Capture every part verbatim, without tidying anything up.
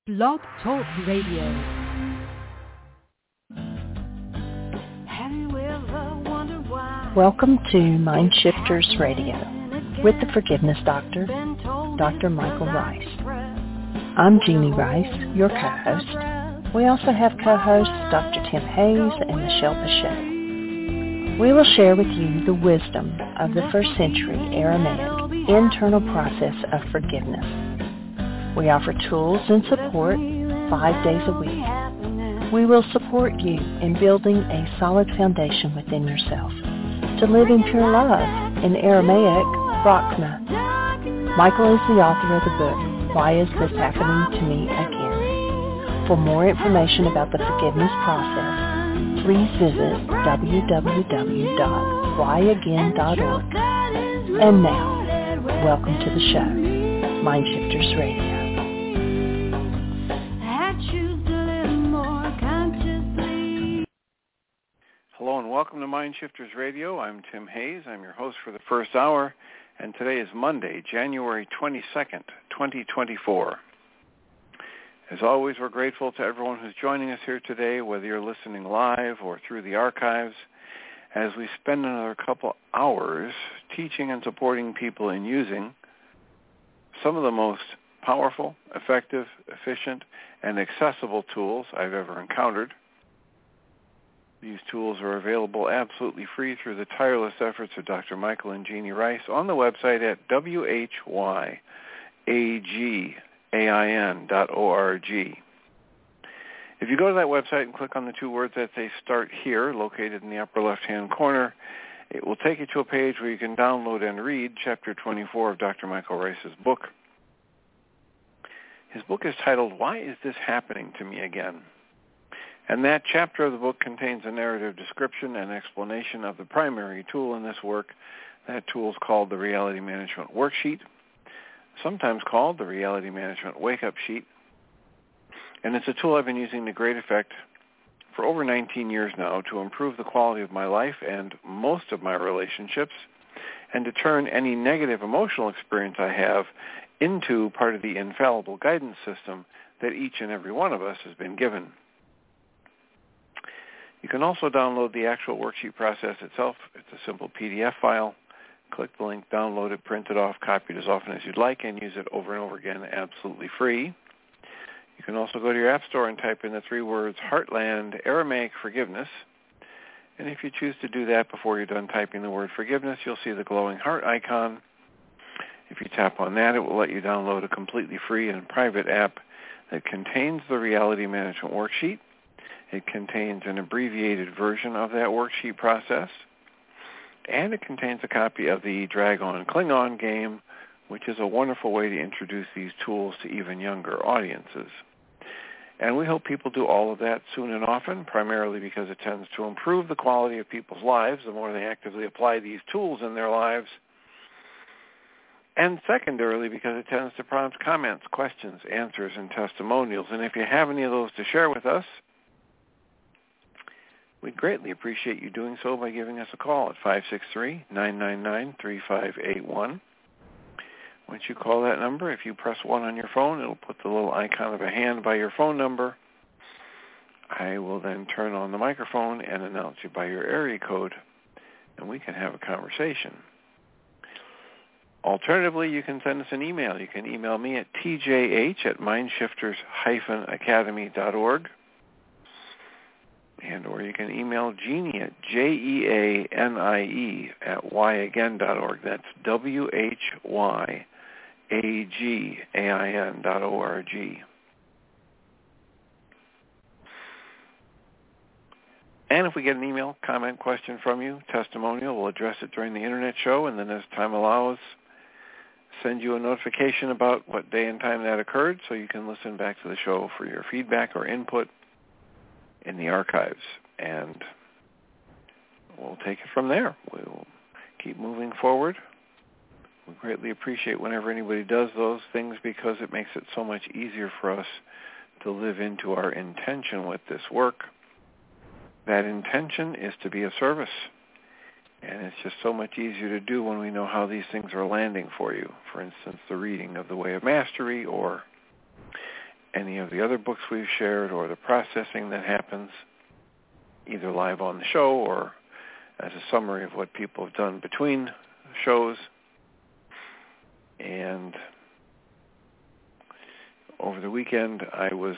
Blog Talk Radio. Welcome to Mind Shifters Radio with the Forgiveness Doctor, Doctor Michael Rice. I'm Jeannie Rice, your co-host. We also have co-hosts Doctor Tim Hayes and Michelle Pichette. We will share with you the wisdom of the first century Aramaic internal process of forgiveness. We offer tools and support five days a week. We will support you in building a solid foundation within yourself to live in pure love, in Aramaic, Rachma. Michael is the author of the book, Why Is This Happening to Me Again? For more information about the forgiveness process, please visit w w w dot why again dot org. And now, welcome to the show, Mind Shifters Radio. Hello and welcome to Mind Shifters Radio. I'm Tim Hayes. I'm your host for the first hour, and today is Monday, January twenty-second, twenty twenty-four. As always, we're grateful to everyone who's joining us here today, whether you're listening live or through the archives, as we spend another couple hours teaching and supporting people in using some of the most powerful, effective, efficient, and accessible tools I've ever encountered. These tools are available absolutely free through the tireless efforts of Doctor Michael and Jeannie Rice on the website at w h y a g a i n dot org. If you go to that website and click on the two words that say Start Here, located in the upper left-hand corner, it will take you to a page where you can download and read Chapter twenty-four of Doctor Michael Rice's book. His book is titled, Why Is This Happening to Me Again? And that chapter of the book contains a narrative description and explanation of the primary tool in this work. That tool is called the Reality Management Worksheet, sometimes called the Reality Management Wake-Up Sheet. And it's a tool I've been using to great effect for over nineteen years now to improve the quality of my life and most of my relationships, and to turn any negative emotional experience I have into part of the infallible guidance system that each and every one of us has been given. You can also download the actual worksheet process itself. It's a simple P D F file. Click the link, download it, print it off, copy it as often as you'd like, and use it over and over again absolutely free. You can also go to your App Store and type in the three words Heartland Aramaic Forgiveness. And if you choose to do that before you're done typing the word forgiveness, you'll see the glowing heart icon. If you tap on that, it will let you download a completely free and private app that contains the Reality Management Worksheet. It contains an abbreviated version of that worksheet process, and it contains a copy of the Drag-On Klingon game, which is a wonderful way to introduce these tools to even younger audiences. And we hope people do all of that soon and often, primarily because it tends to improve the quality of people's lives the more they actively apply these tools in their lives, and secondarily because it tends to prompt comments, questions, answers, and testimonials. And if you have any of those to share with us, we'd greatly appreciate you doing so by giving us a call at five six three, nine nine nine, three five eight one. Once you call that number, if you press one on your phone, it'll put the little icon of a hand by your phone number. I will then turn on the microphone and announce you by your area code, and we can have a conversation. Alternatively, you can send us an email. You can email me at t j h at mindshifters dash academy dot org. And or you can email Jeannie at J E A N I E at why again dot org. That's W H Y A G A I N dot O R G. And if we get an email, comment, question from you, testimonial, we'll address it during the Internet show, and then as time allows, send you a notification about what day and time that occurred so you can listen back to the show for your feedback or input in the archives, and we'll take it from there. We'll keep moving forward. We greatly appreciate whenever anybody does those things because it makes it so much easier for us to live into our intention with this work. That intention is to be of service, and it's just so much easier to do when we know how these things are landing for you. For instance, the reading of The Way of Mastery or any of the other books we've shared or the processing that happens either live on the show or as a summary of what people have done between shows. And over the weekend, I was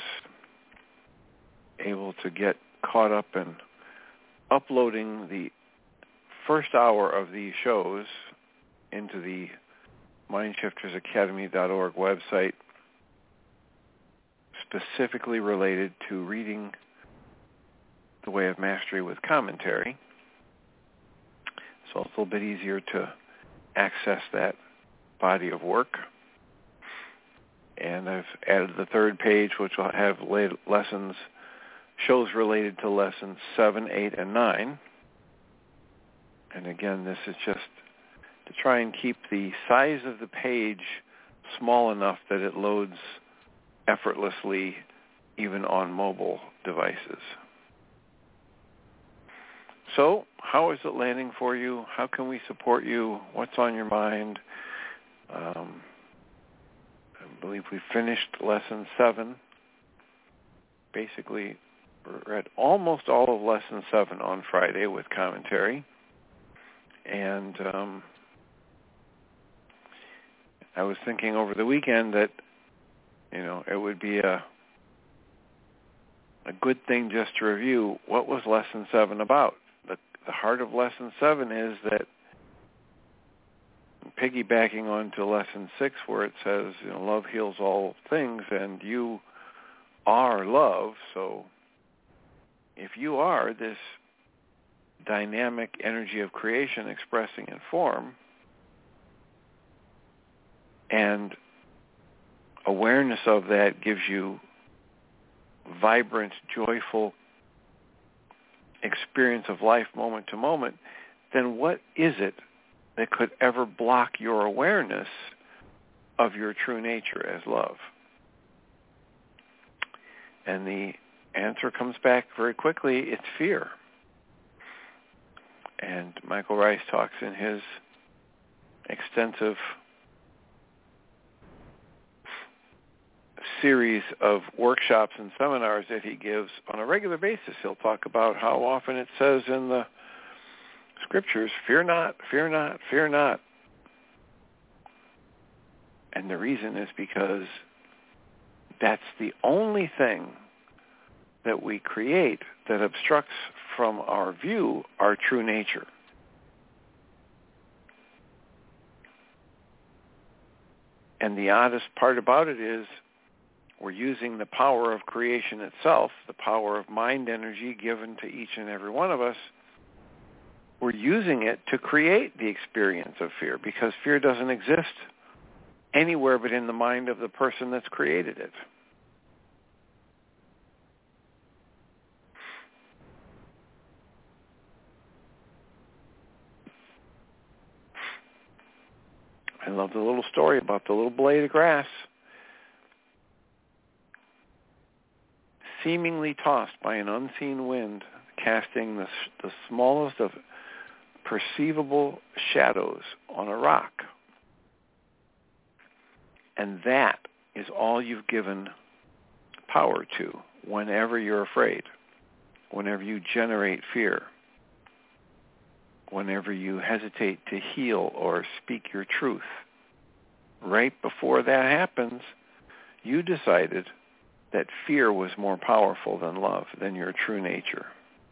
able to get caught up in uploading the first hour of these shows into the mind shifters academy dot org website, specifically related to reading The Way of Mastery with commentary. So it's a little bit easier to access that body of work. And I've added the third page, which will have lessons, shows related to lessons seven, eight, and nine. And again, this is just to try and keep the size of the page small enough that it loads effortlessly even on mobile devices. So, how is it landing for you? How can we support you? What's on your mind? Um, I believe we finished lesson seven. Basically, read almost all of lesson seven on Friday with commentary. And um, I was thinking over the weekend that, you know, it would be a a good thing just to review what was lesson seven about. The, the heart of lesson seven is that, piggybacking on to lesson six, where it says, you know, love heals all things, and you are love. So if you are this dynamic energy of creation expressing in form, and awareness of that gives you vibrant, joyful experience of life moment to moment, then what is it that could ever block your awareness of your true nature as love? And the answer comes back very quickly. It's fear. And Michael Rice talks in his extensive series of workshops and seminars that he gives on a regular basis. He'll talk about how often it says in the scriptures, fear not, fear not, fear not. And the reason is because that's the only thing that we create that obstructs from our view our true nature. And the oddest part about it is we're using the power of creation itself, the power of mind energy given to each and every one of us. We're using it to create the experience of fear, because fear doesn't exist anywhere but in the mind of the person that's created it. I love the little story about the little blade of grass seemingly tossed by an unseen wind, casting the, the smallest of perceivable shadows on a rock. And that is all you've given power to whenever you're afraid, whenever you generate fear, whenever you hesitate to heal or speak your truth. Right before that happens, you decided that fear was more powerful than love, than your true nature.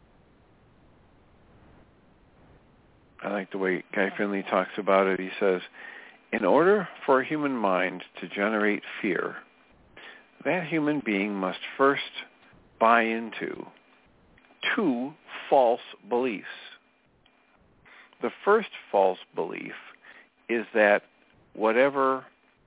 I like the way Guy Finley talks about it. He says, in order for a human mind to generate fear, that human being must first buy into two false beliefs. The first false belief is that whatever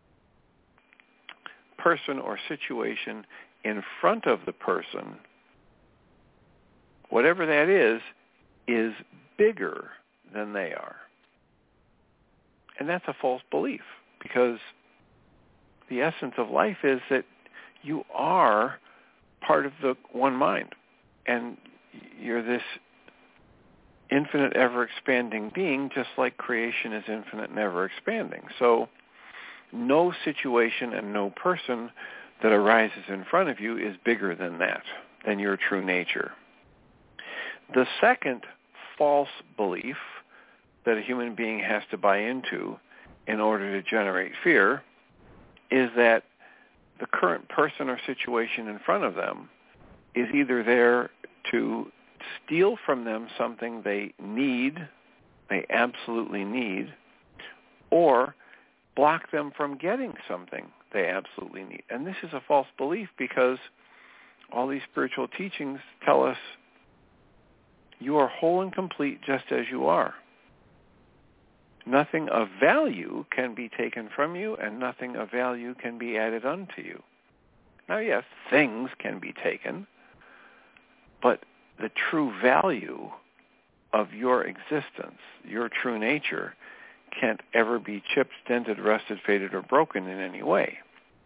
person or situation in front of the person, whatever that is, is bigger than they are. And that's a false belief, because the essence of life is that you are part of the one mind, and you're this infinite, ever-expanding being, just like creation is infinite and ever-expanding. So no situation and no person that arises in front of you is bigger than that, than your true nature. The second false belief that a human being has to buy into in order to generate fear is that the current person or situation in front of them is either there to steal from them something they need, they absolutely need, or block them from getting something they absolutely need. And this is a false belief because all these spiritual teachings tell us you are whole and complete just as you are. Nothing of value can be taken from you, and nothing of value can be added unto you. Now, yes, things can be taken, but the true value of your existence, your true nature, can't ever be chipped, dented, rusted, faded, or broken in any way.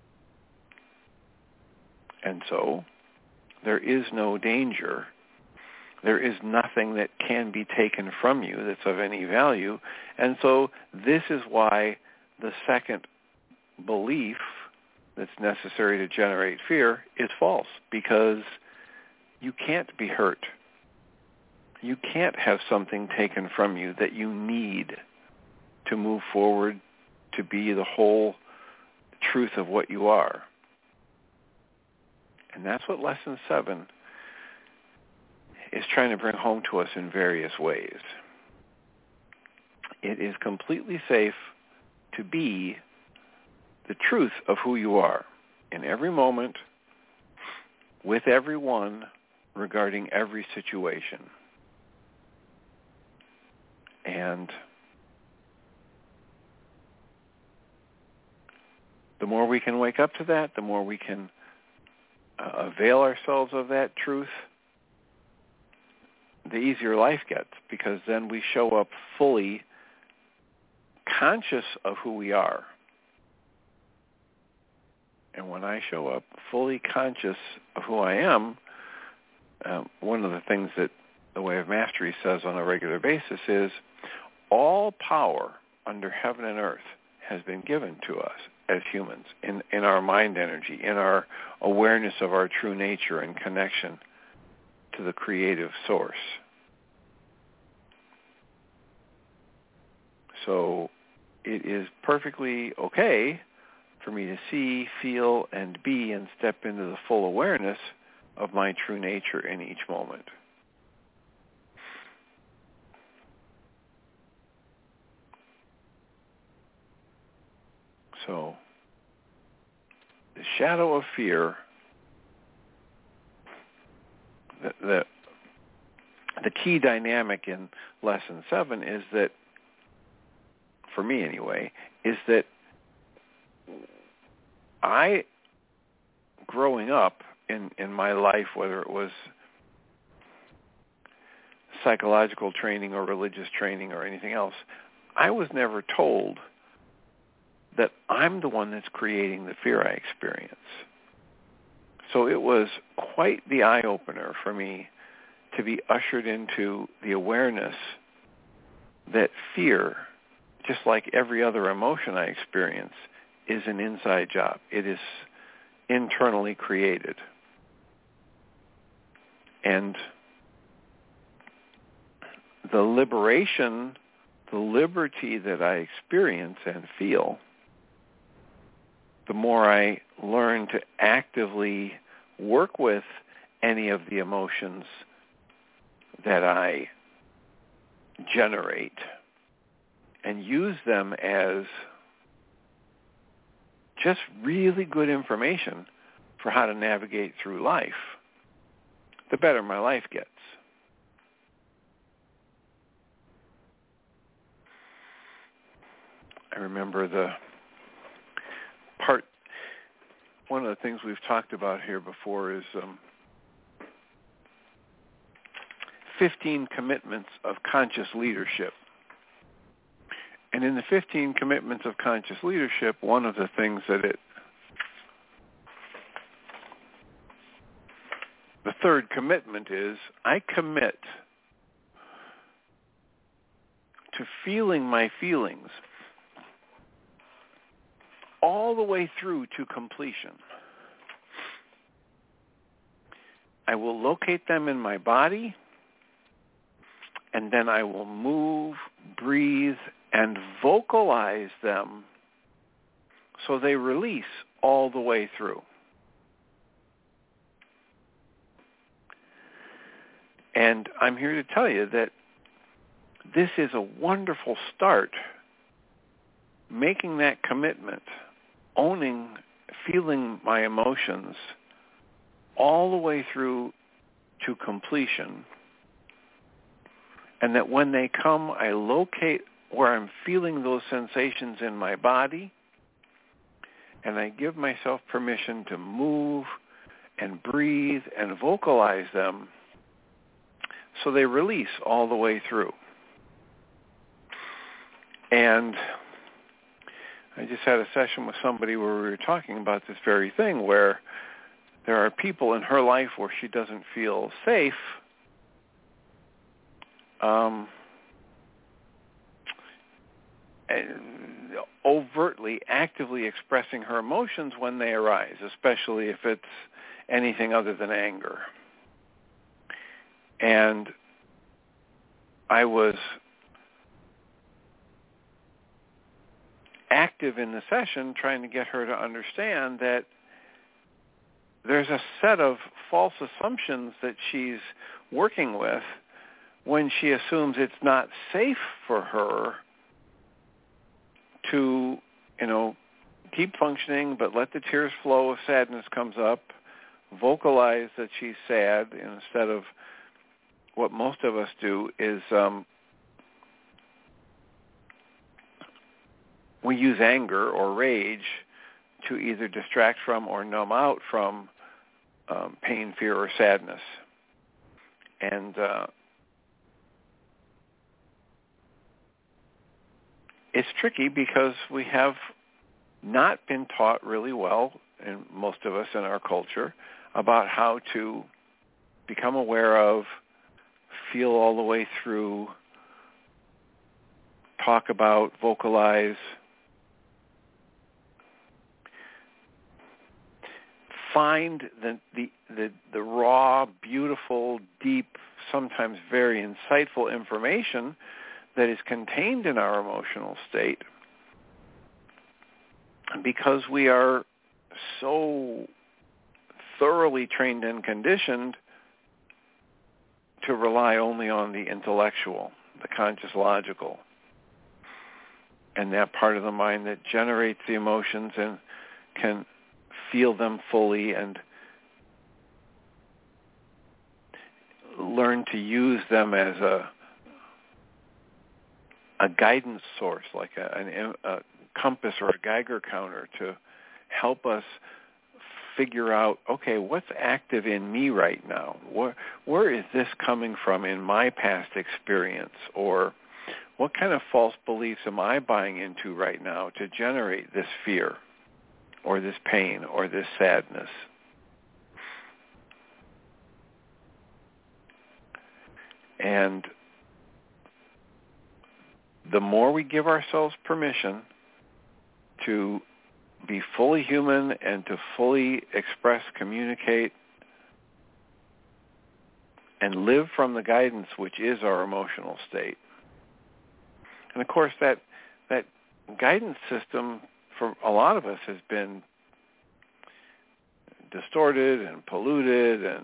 And so, there is no danger. There is nothing that can be taken from you that's of any value. And so this is why the second belief that's necessary to generate fear is false, because you can't be hurt. You can't have something taken from you that you need to move forward, to be the whole truth of what you are. And that's what Lesson seven is trying to bring home to us in various ways. It is completely safe to be the truth of who you are in every moment, with everyone, regarding every situation. And the more we can wake up to that, the more we can uh, avail ourselves of that truth, the easier life gets, because then we show up fully conscious of who we are. And when I show up fully conscious of who I am, um, one of the things that the Way of Mastery says on a regular basis is, all power under heaven and earth has been given to us as humans in, in our mind energy, in our awareness of our true nature and connection to the creative source. So it is perfectly okay for me to see, feel, and be and step into the full awareness of my true nature in each moment. So the shadow of fear, the, the, the key dynamic in Lesson seven is that, for me anyway, is that I, growing up in, in my life, whether it was psychological training or religious training or anything else, I was never told that I'm the one that's creating the fear I experience. So it was quite the eye-opener for me to be ushered into the awareness that fear, just like every other emotion I experience, is an inside job. It is internally created. And the liberation, the liberty that I experience and feel, the more I learn to actively work with any of the emotions that I generate and use them as just really good information for how to navigate through life, the better my life gets. I remember the part, one of the things we've talked about here before is um, fifteen commitments of conscious leadership. And in the fifteen commitments of conscious leadership, one of the things that it, the third commitment is, I commit to feeling my feelings all the way through to completion. I will locate them in my body, and then I will move, breathe, and vocalize them so they release all the way through. And I'm here to tell you that this is a wonderful start, making that commitment, owning, feeling my emotions all the way through to completion, and that when they come, I locate where I'm feeling those sensations in my body, and I give myself permission to move and breathe and vocalize them so they release all the way through. And I just had a session with somebody where we were talking about this very thing, where there are people in her life where she doesn't feel safe um, overtly, actively expressing her emotions when they arise, especially if it's anything other than anger. And I was active in the session trying to get her to understand that there's a set of false assumptions that she's working with when she assumes it's not safe for her to, you know, keep functioning but let the tears flow if sadness comes up, vocalize that she's sad, instead of what most of us do is um, we use anger or rage to either distract from or numb out from um, pain, fear, or sadness. And uh, it's tricky because we have not been taught really well, and most of us in our culture, about how to become aware of, feel all the way through, talk about, vocalize, find the, the the the raw, beautiful, deep, sometimes very insightful information that is contained in our emotional state, because we are so thoroughly trained and conditioned to rely only on the intellectual, the conscious logical, and that part of the mind that generates the emotions and can feel them fully and learn to use them as a a guidance source, like a, a, a compass or a Geiger counter, to help us figure out, okay, what's active in me right now? Where, where is this coming from in my past experience? Or what kind of false beliefs am I buying into right now to generate this fear or this pain or this sadness? And the more we give ourselves permission to be fully human and to fully express, communicate, and live from the guidance which is our emotional state. And of course, that that guidance system for a lot of us has been distorted and polluted and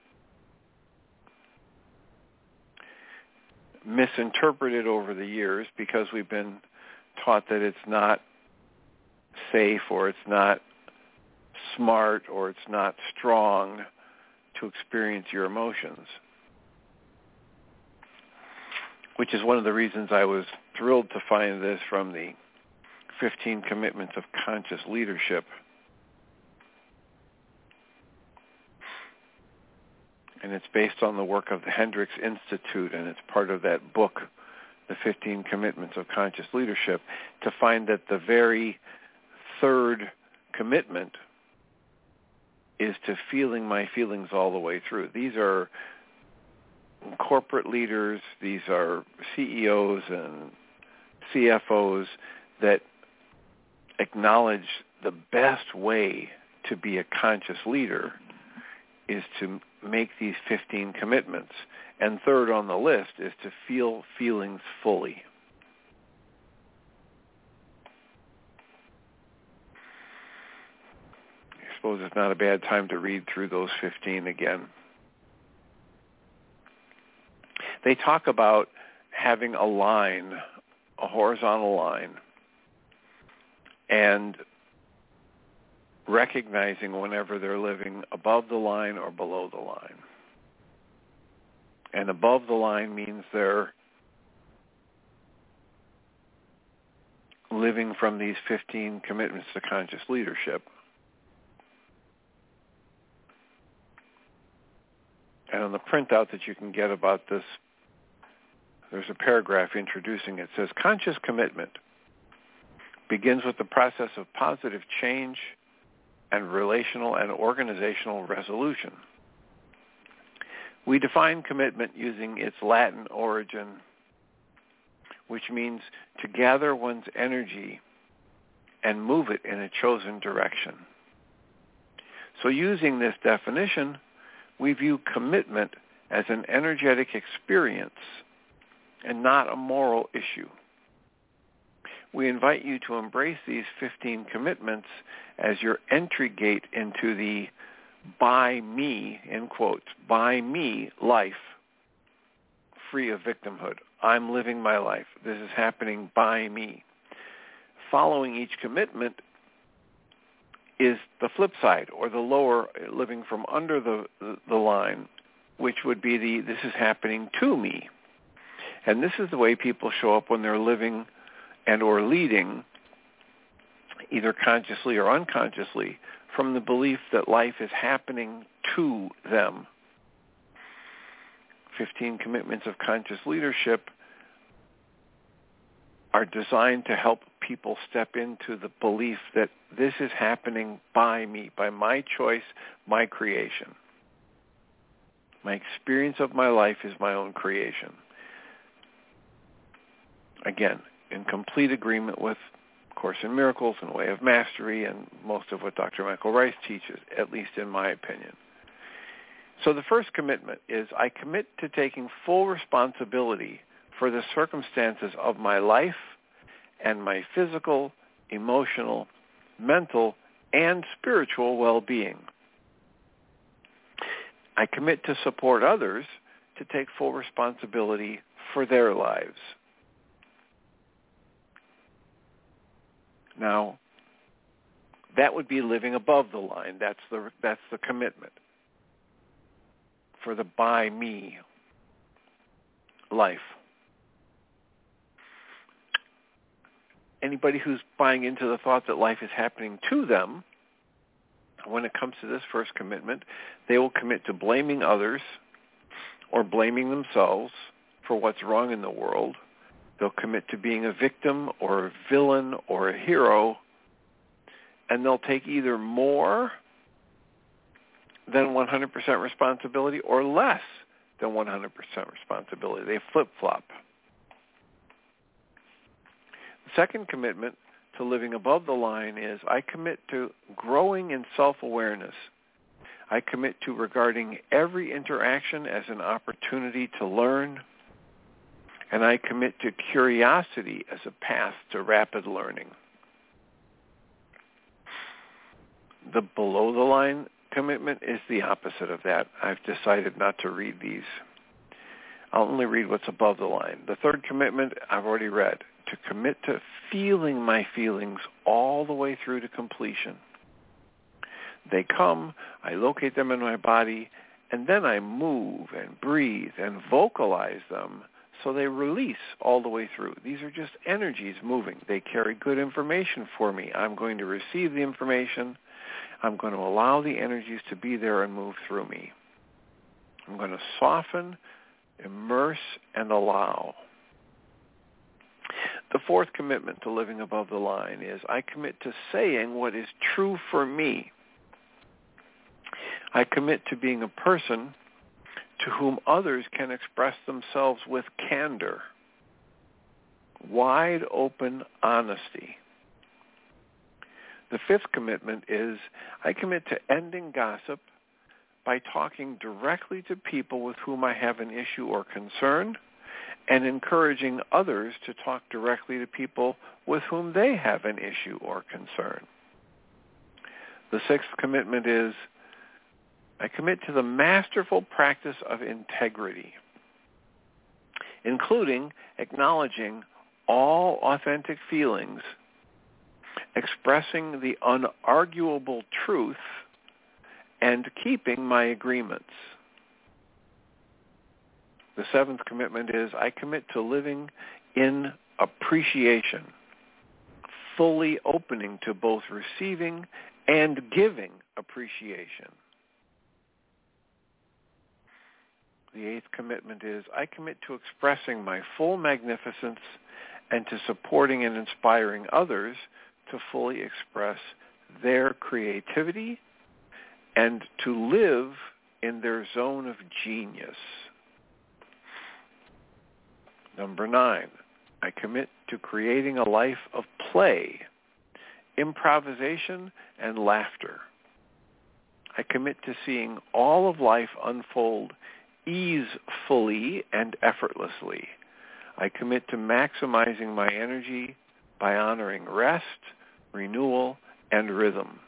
misinterpreted over the years, because we've been taught that it's not safe, or it's not smart, or it's not strong to experience your emotions. Which is one of the reasons I was thrilled to find this from the fifteen Commitments of Conscious Leadership. And it's based on the work of the Hendricks Institute, and it's part of that book, The fifteen Commitments of Conscious Leadership, to find that the very third commitment is to feeling my feelings all the way through. These are corporate leaders, these are C E Os and C F Os that acknowledge the best way to be a conscious leader is to make these fifteen commitments. And third on the list is to feel feelings fully. I suppose it's not a bad time to read through those fifteen again. They talk about having a line, a horizontal line, and recognizing whenever they're living above the line or below the line. And above the line means they're living from these fifteen commitments to conscious leadership. And on the printout that you can get about this, there's a paragraph introducing it. It says, conscious commitment begins with the process of positive change and relational and organizational resolution. We define commitment using its Latin origin, which means to gather one's energy and move it in a chosen direction. So using this definition, we view commitment as an energetic experience and not a moral issue. We invite you to embrace these fifteen commitments as your entry gate into the by me, in quotes, by me life, free of victimhood. I'm living my life. This is happening by me. Following each commitment is the flip side, or the lower, living from under the, the, the line, which would be the this is happening to me. And this is the way people show up when they're living and or leading, either consciously or unconsciously, from the belief that life is happening to them. Fifteen commitments of conscious leadership are designed to help people step into the belief that this is happening by me, by my choice, my creation. My experience of my life is my own creation. Again, in complete agreement with Course in Miracles and Way of Mastery and most of what Doctor Michael Rice teaches, at least in my opinion. So the first commitment is I commit to taking full responsibility for the circumstances of my life and my physical, emotional, mental, and spiritual well-being. I commit to support others to take full responsibility for their lives. Now, that would be living above the line. That's the that's the commitment for the by me life. Anybody who's buying into the thought that life is happening to them, when it comes to this first commitment, they will commit to blaming others or blaming themselves for what's wrong in the world. They'll commit to being a victim or a villain or a hero, and they'll take either more than one hundred percent responsibility or less than one hundred percent responsibility. They flip-flop. The second commitment to living above the line is I commit to growing in self-awareness. I commit to regarding every interaction as an opportunity to learn, and I commit to curiosity as a path to rapid learning. The below-the-line commitment is the opposite of that. I've decided not to read these. I'll only read what's above the line. The third commitment I've already read, to commit to feeling my feelings all the way through to completion. They come, I locate them in my body, and then I move and breathe and vocalize them so they release all the way through. These are just energies moving. They carry good information for me. I'm going to receive the information. I'm going to allow the energies to be there and move through me. I'm going to soften, immerse, and allow. The fourth commitment to living above the line is I commit to saying what is true for me. I commit to being a person to whom others can express themselves with candor, wide open honesty. The fifth commitment is I commit to ending gossip, by talking directly to people with whom I have an issue or concern, and encouraging others to talk directly to people with whom they have an issue or concern. The sixth commitment is, I commit to the masterful practice of integrity, including acknowledging all authentic feelings, expressing the unarguable truth, and keeping my agreements. The seventh commitment is, I commit to living in appreciation, fully opening to both receiving and giving appreciation. The eighth commitment is, I commit to expressing my full magnificence and to supporting and inspiring others to fully express their creativity and to live in their zone of genius. Number nine, I commit to creating a life of play, improvisation, and laughter. I commit to seeing all of life unfold easefully and effortlessly. I commit to maximizing my energy by honoring rest, renewal, and rhythm.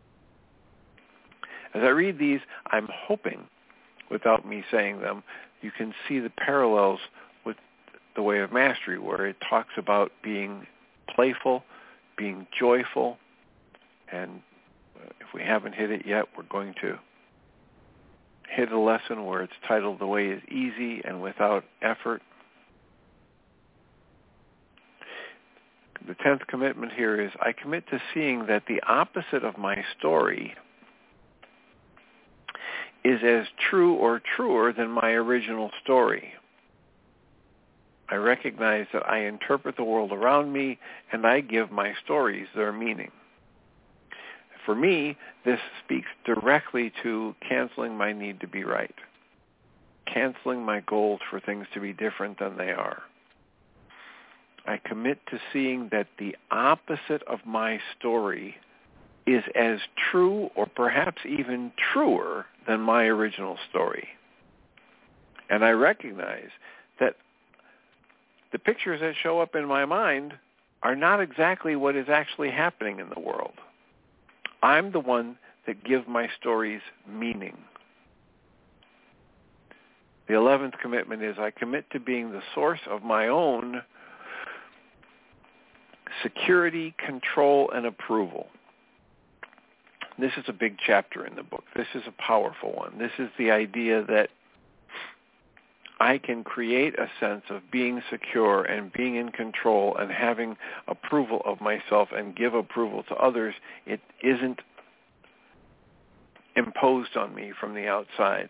As I read these, I'm hoping, without me saying them, you can see the parallels with the Way of Mastery, where it talks about being playful, being joyful, and if we haven't hit it yet, we're going to hit a lesson where it's titled The Way is Easy and Without Effort. The tenth commitment here is, I commit to seeing that the opposite of my story is as true or truer than my original story. I recognize that I interpret the world around me and I give my stories their meaning. For me, this speaks directly to canceling my need to be right, canceling my goals for things to be different than they are. I commit to seeing that the opposite of my story is as true or perhaps even truer than my original story. And I recognize that the pictures that show up in my mind are not exactly what is actually happening in the world. I'm the one that give my stories meaning. The eleventh commitment is, I commit to being the source of my own security, control, and approval. This is a big chapter in the book. This is a powerful one. This is the idea that I can create a sense of being secure and being in control and having approval of myself and give approval to others. It isn't imposed on me from the outside.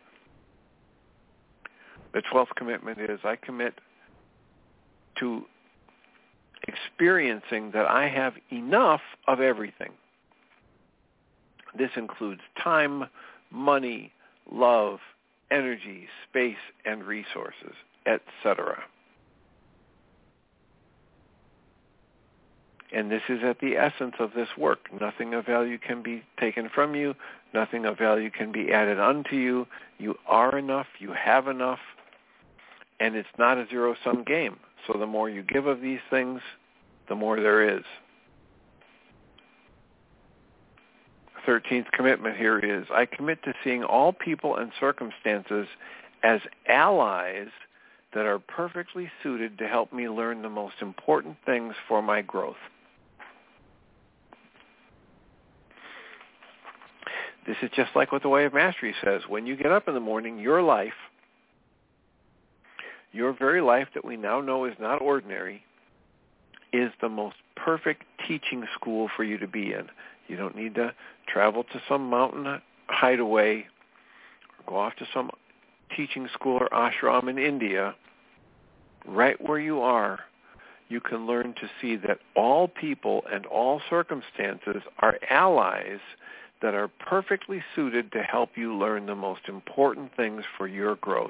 The twelfth commitment is, I commit to experiencing that I have enough of everything. This includes time, money, love, energy, space, and resources, et cetera. And this is at the essence of this work. Nothing of value can be taken from you. Nothing of value can be added unto you. You are enough. You have enough. And it's not a zero-sum game. So the more you give of these things, the more there is. thirteenth commitment here is, I commit to seeing all people and circumstances as allies that are perfectly suited to help me learn the most important things for my growth. This is just like what the Way of Mastery says. When you get up in the morning, your life, your very life that we now know is not ordinary, is the most perfect teaching school for you to be in. You don't need to travel to some mountain hideaway or go off to some teaching school or ashram in India. Right where you are, you can learn to see that all people and all circumstances are allies that are perfectly suited to help you learn the most important things for your growth.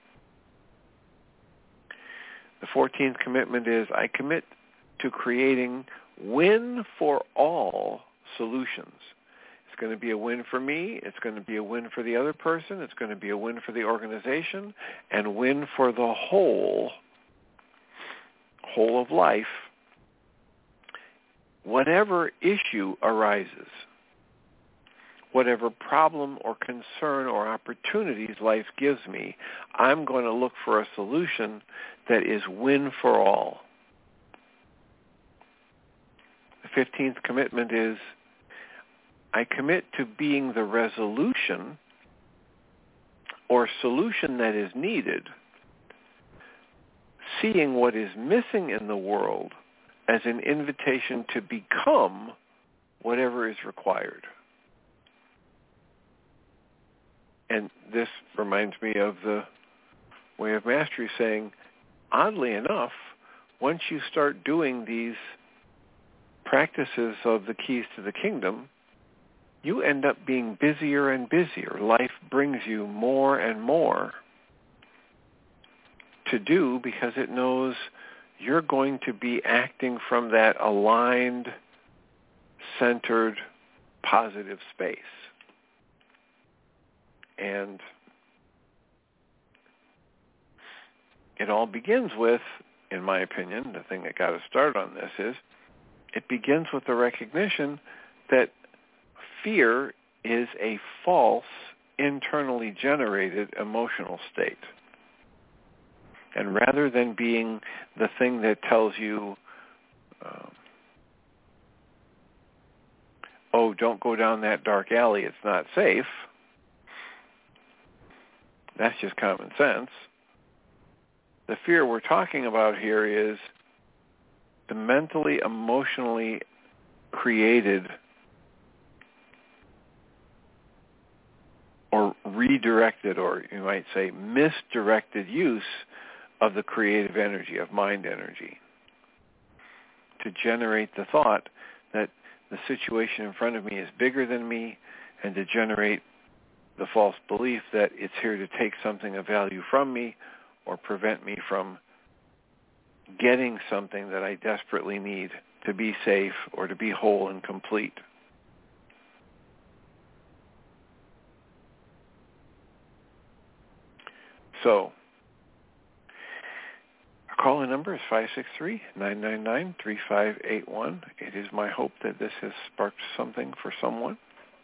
The fourteenth commitment is, I commit to creating win-for-all solutions. It's going to be a win for me. It's going to be a win for the other person. It's going to be a win for the organization and win for the whole, whole of life. Whatever issue arises, whatever problem or concern or opportunities life gives me, I'm going to look for a solution that is win for all. The fifteenth commitment is, I commit to being the resolution or solution that is needed, seeing what is missing in the world as an invitation to become whatever is required. And this reminds me of the Way of Mastery saying, oddly enough, once you start doing these practices of the keys to the kingdom, you end up being busier and busier. Life brings you more and more to do because it knows you're going to be acting from that aligned, centered, positive space. And it all begins with, in my opinion, the thing that got us started on this is, it begins with the recognition that fear is a false, internally generated emotional state. And rather than being the thing that tells you, um, oh, don't go down that dark alley, it's not safe, that's just common sense. The fear we're talking about here is the mentally, emotionally created or redirected, or you might say misdirected use of the creative energy, of mind energy, to generate the thought that the situation in front of me is bigger than me, and to generate the false belief that it's here to take something of value from me or prevent me from getting something that I desperately need to be safe or to be whole and complete. So, our call-in number is five six three, nine nine nine, three five eight one. It is my hope that this has sparked something for someone.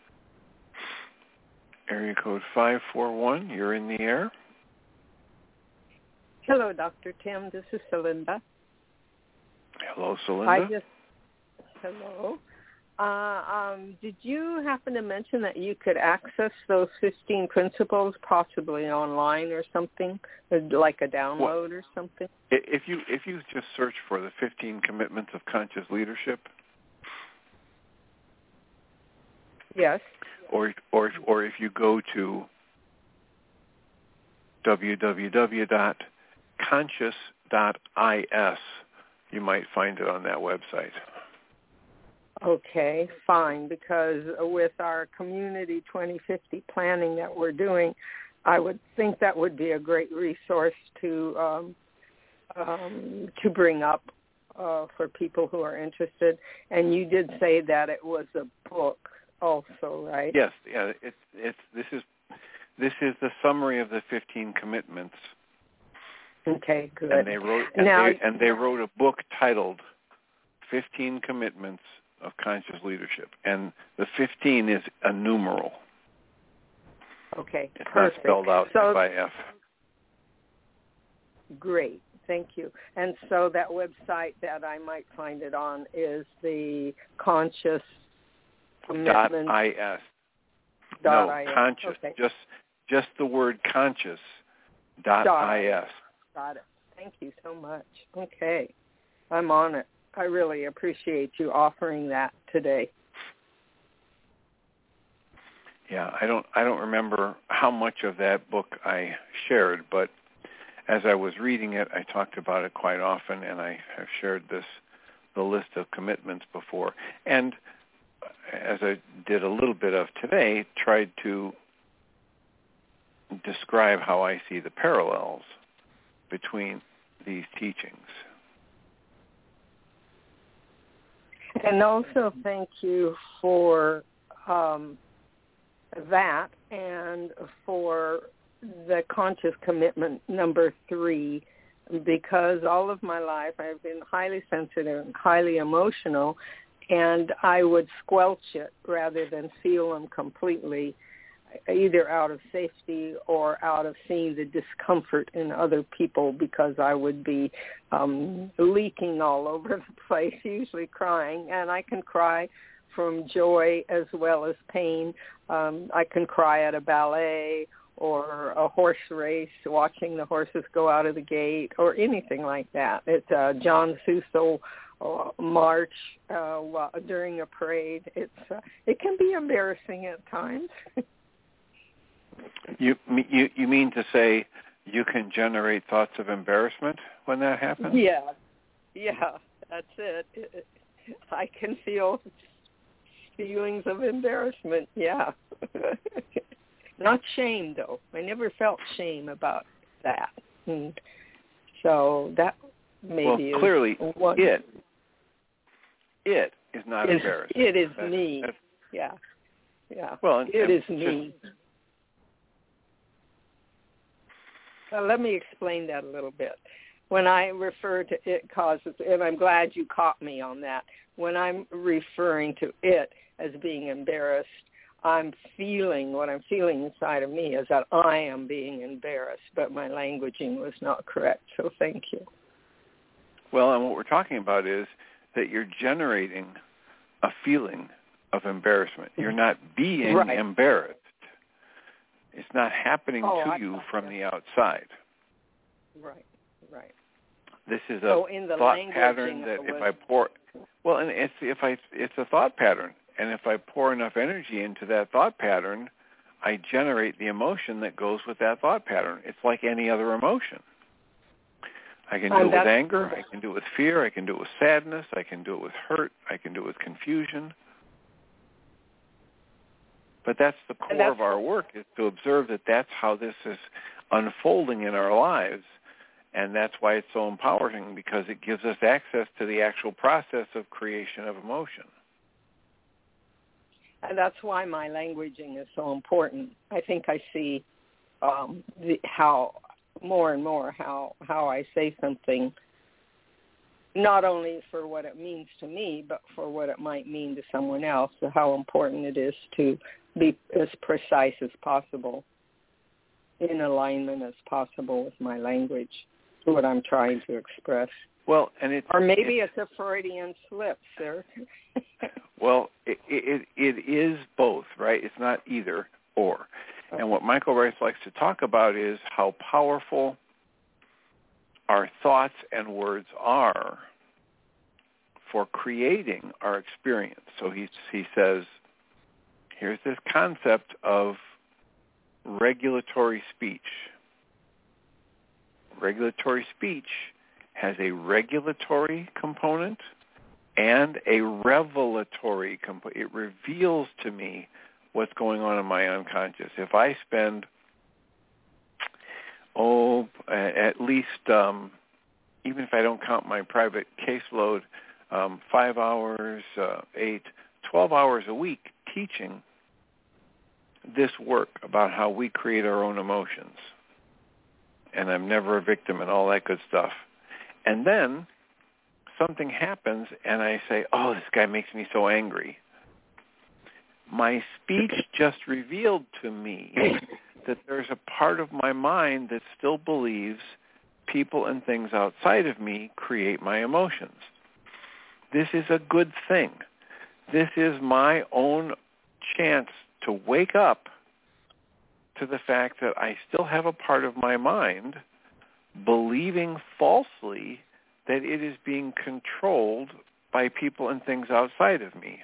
Area code five four one, you're in the air. Hello, Doctor Tim. This is Celinda. Hello, Celinda. I just, hello. Uh, um, did you happen to mention that you could access those fifteen principles possibly online or something, like a download what? or something? If you if you just search for the fifteen Commitments of Conscious Leadership. Yes. Or or or if you go to w w w dot conscious dot i s, you might find it on that website. Okay, fine, because with our Community twenty fifty planning that we're doing, I would think that would be a great resource to um, um, to bring up uh, for people who are interested. And you did say that it was a book also, right? Yes, yeah. It's it's this is this is the summary of the fifteen commitments. Okay, good. And they wrote and, now, they, and they wrote a book titled fifteen Commitments of Conscious Leadership, and the fifteen is a numeral. Okay, it's perfect. Not spelled out so, F I F. Great, thank you. And so that website that I might find it on is the Conscious Commitment. Dot is. Dot no, is. conscious. Okay. Just just the word conscious. Dot, dot is. Got it. Thank you so much. Okay, I'm on it. I really appreciate you offering that today. Yeah, I don't I don't remember how much of that book I shared, but as I was reading it, I talked about it quite often, and I have shared this the list of commitments before. And as I did a little bit of today, tried to describe how I see the parallels between these teachings. And also thank you for um, that, and for the conscious commitment number three, because all of my life I've been highly sensitive and highly emotional, and I would squelch it rather than feel them completely, either out of safety or out of seeing the discomfort in other people, because I would be um, leaking all over the place, usually crying. And I can cry from joy as well as pain. Um, I can cry at a ballet or a horse race, watching the horses go out of the gate, or anything like that. It's uh, John Suso uh, march uh, during a parade. It's uh, it can be embarrassing at times. You, you you mean to say you can generate thoughts of embarrassment when that happens? Yeah, yeah, that's it. it I can feel feelings of embarrassment, yeah. Not shame, though. I never felt shame about that. And so that maybe well, clearly is what it, it is not is, embarrassing. It is that's, me, that's, yeah. Yeah, well, and, it and is me. Just, Well, let me explain that a little bit. When I refer to it causes, and I'm glad you caught me on that, when I'm referring to it as being embarrassed, I'm feeling, what I'm feeling inside of me is that I am being embarrassed, but my languaging was not correct, so thank you. Well, and what we're talking about is that you're generating a feeling of embarrassment. You're not being right. embarrassed. It's not happening oh, to I you from that. the outside. Right, right. This is a so in the thought pattern that was... if I pour, well, and it's if I it's a thought pattern, and if I pour enough energy into that thought pattern, I generate the emotion that goes with that thought pattern. It's like any other emotion. I can do um, it with anger. I can do it with fear. I can do it with sadness. I can do it with hurt. I can do it with confusion. But that's the core that's of our work, is to observe that that's how this is unfolding in our lives. And that's why it's so empowering, because it gives us access to the actual process of creation of emotion. And that's why my languaging is so important. I think I see um, the, how more and more how, how I say something, not only for what it means to me, but for what it might mean to someone else, so how important it is to be as precise as possible, in alignment as possible with my language, what I'm trying to express. Well, and it's, or maybe it's, it's a Freudian slip, sir. well, it, it it is both, right? It's not either or. And what Michael Rice likes to talk about is how powerful our thoughts and words are for creating our experience. So he he says, here's this concept of regulatory speech. Regulatory speech has a regulatory component and a revelatory component. It reveals to me what's going on in my unconscious. If I spend, oh, at least, um, even if I don't count my private caseload, um, five hours, uh, eight, twelve hours a week teaching this work about how we create our own emotions, and I'm never a victim and all that good stuff. And then something happens and I say, oh, this guy makes me so angry. My speech just revealed to me that there's a part of my mind that still believes people and things outside of me create my emotions. This is a good thing. This is my own chance to wake up to the fact that I still have a part of my mind believing falsely that it is being controlled by people and things outside of me,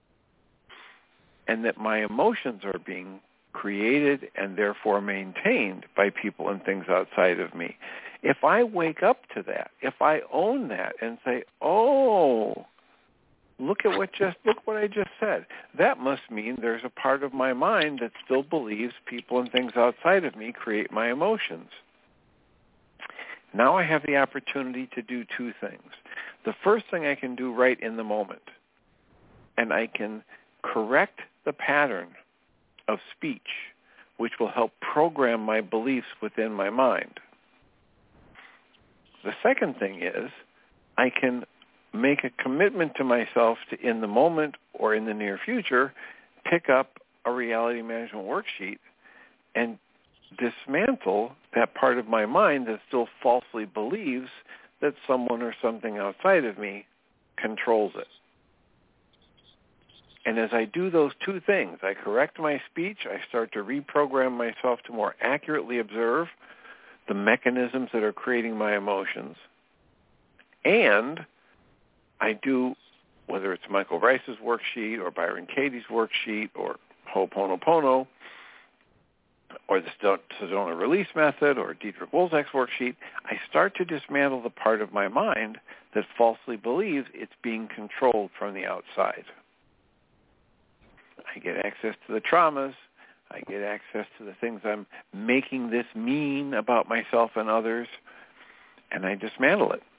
and that my emotions are being created and therefore maintained by people and things outside of me. If I wake up to that, if I own that and say, oh, look at what just look what I just said, that must mean there's a part of my mind that still believes people and things outside of me create my emotions. Now I have the opportunity to do two things. The first thing I can do right in the moment, and I can correct the pattern of speech, which will help program my beliefs within my mind. The second thing is I can make a commitment to myself to, in the moment or in the near future, pick up a reality management worksheet and dismantle that part of my mind that still falsely believes that someone or something outside of me controls it. And as I do those two things, I correct my speech, I start to reprogram myself to more accurately observe the mechanisms that are creating my emotions. And I do, whether it's Michael Rice's worksheet or Byron Katie's worksheet or Ho'oponopono or the Sedona Release Method or Dietrich Wolzak's worksheet, I start to dismantle the part of my mind that falsely believes it's being controlled from the outside. I get access to the traumas. I get access to the things I'm making this mean about myself and others, and I dismantle it.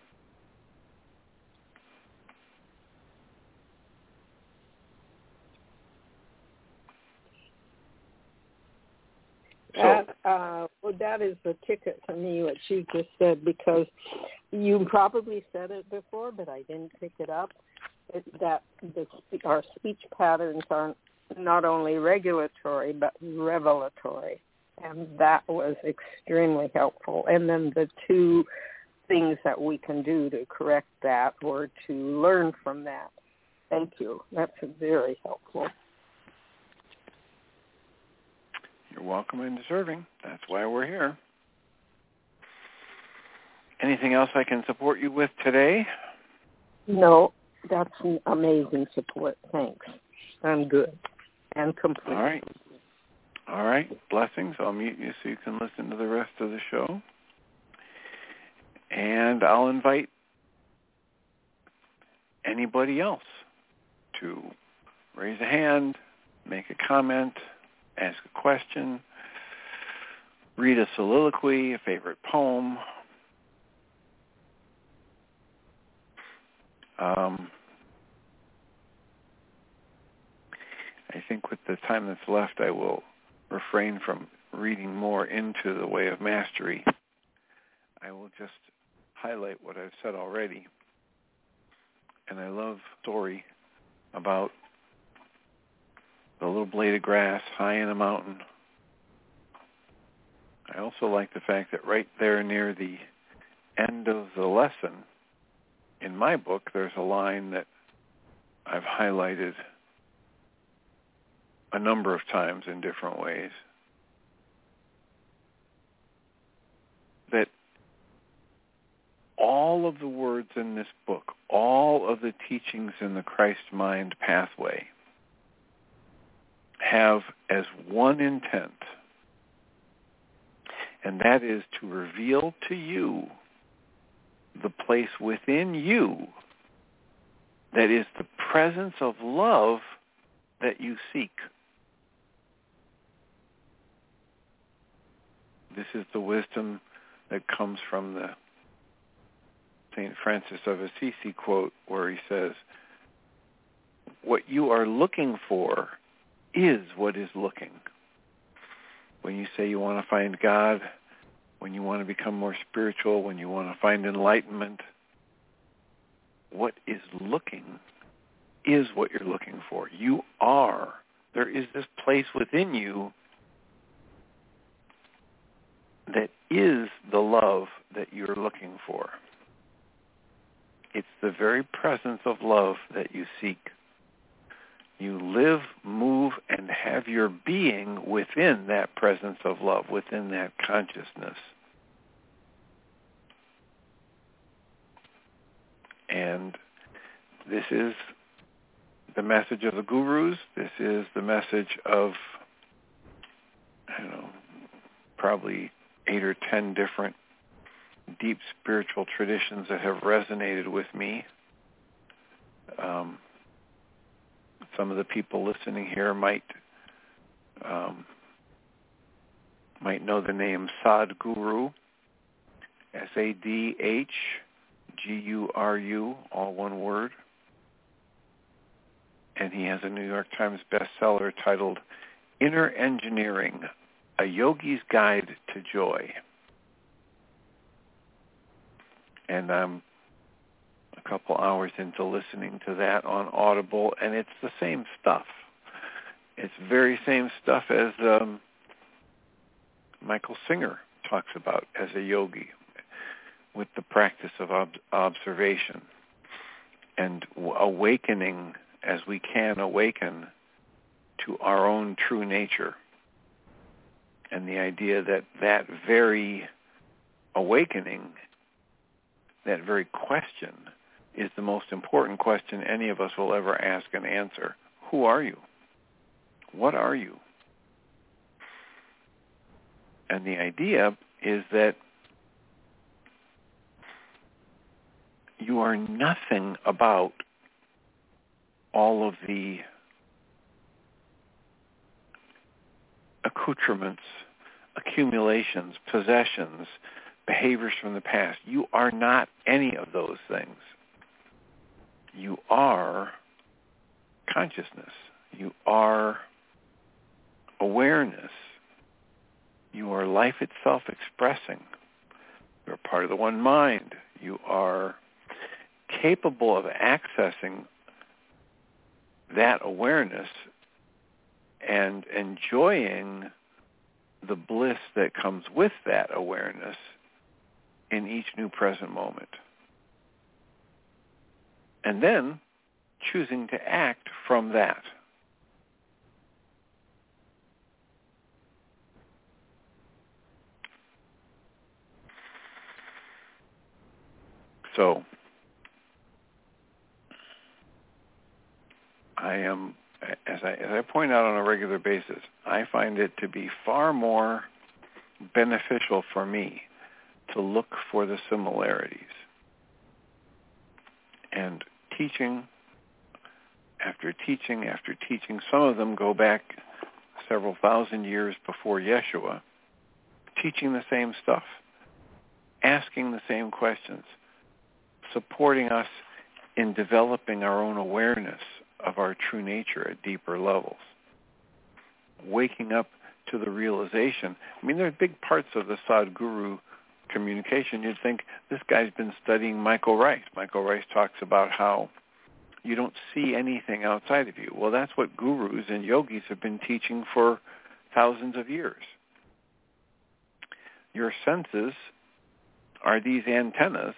That, uh, well, that is the ticket to me, what you just said, because you probably said it before, but I didn't pick it up, it, that the, our speech patterns aren't not only regulatory, but revelatory. And that was extremely helpful. And then the two things that we can do to correct that or to learn from that. Thank you. That's very helpful. You're welcome and deserving. That's why we're here. Anything else I can support you with today? No, that's an amazing support. Thanks. I'm good and complete. All right. All right. Blessings. I'll mute you so you can listen to the rest of the show. And I'll invite anybody else to raise a hand, make a comment, ask a question, read a soliloquy, a favorite poem. Um, I think with the time that's left, I will refrain from reading more into the Way of Mastery. I will just highlight what I've said already. And I love the story about the little blade of grass high in a mountain. I also like the fact that right there near the end of the lesson, in my book, there's a line that I've highlighted a number of times in different ways. That all of the words in this book, all of the teachings in the Christ Mind pathway have as one intent, and that is to reveal to you the place within you that is the presence of love that you seek. This is the wisdom that comes from the Saint Francis of Assisi quote where he says, what you are looking for is what is looking. When you say you want to find God, when you want to become more spiritual, when you want to find enlightenment, what is looking is what you're looking for. You are. There is this place within you that is the love that you're looking for. It's the very presence of love that you seek. You live, move, and have your being within that presence of love, within that consciousness. And this is the message of the gurus. This is the message of, I don't know, probably eight or ten different deep spiritual traditions that have resonated with me. Um, some of the people listening here might um, might know the name Sadhguru, S A D H G U R U, all one word. and he has a New York Times bestseller titled Inner Engineering, A Yogi's Guide to Joy. And I'm a couple hours into listening to that on Audible, and it's the same stuff. It's the very same stuff as um, Michael Singer talks about as a yogi, with the practice of ob- observation and w- awakening as we can awaken to our own true nature. And the idea that that very awakening, that very question, is the most important question any of us will ever ask and answer. Who are you? What are you? And the idea is that you are nothing about all of the accoutrements, accumulations, possessions, behaviors from the past. You are not any of those things. You are consciousness. You are awareness. You are life itself expressing. You're part of the one mind. You are capable of accessing that awareness and enjoying the bliss that comes with that awareness in each new present moment. And then choosing to act from that. So, I am, as I, as I point out on a regular basis, I find it to be far more beneficial for me to look for the similarities. And teaching after teaching after teaching, some of them go back several thousand years before Yeshua, teaching the same stuff, asking the same questions, supporting us in developing our own awareness of our true nature at deeper levels, waking up to the realization. I mean, there are big parts of the Sadhguru communication. You'd think this guy's been studying Michael Rice. Michael Rice talks about how you don't see anything outside of you. Well, that's what gurus and yogis have been teaching for thousands of years. Your senses are these antennas,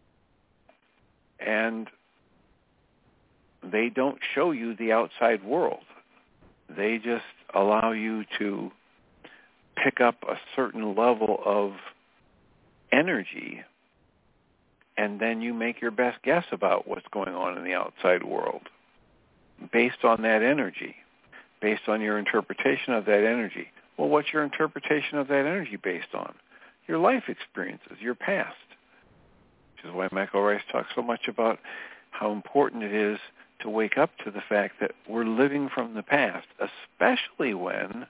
and they don't show you the outside world. They just allow you to pick up a certain level of energy, and then you make your best guess about what's going on in the outside world based on that energy, based on your interpretation of that energy. Well, what's your interpretation of that energy based on? Your life experiences, your past. Which is why Michael Rice talks so much about how important it is to wake up to the fact that we're living from the past, especially when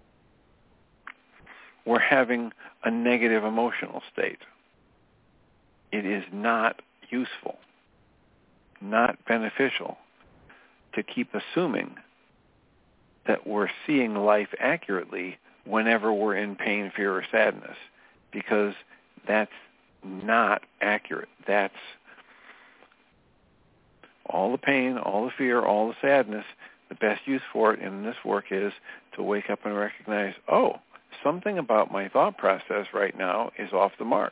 we're having a negative emotional state. It is not useful, not beneficial to keep assuming that we're seeing life accurately whenever we're in pain, fear, or sadness, because that's not accurate. That's all the pain, all the fear, all the sadness. The best use for it in this work is to wake up and recognize, oh, something about my thought process right now is off the mark.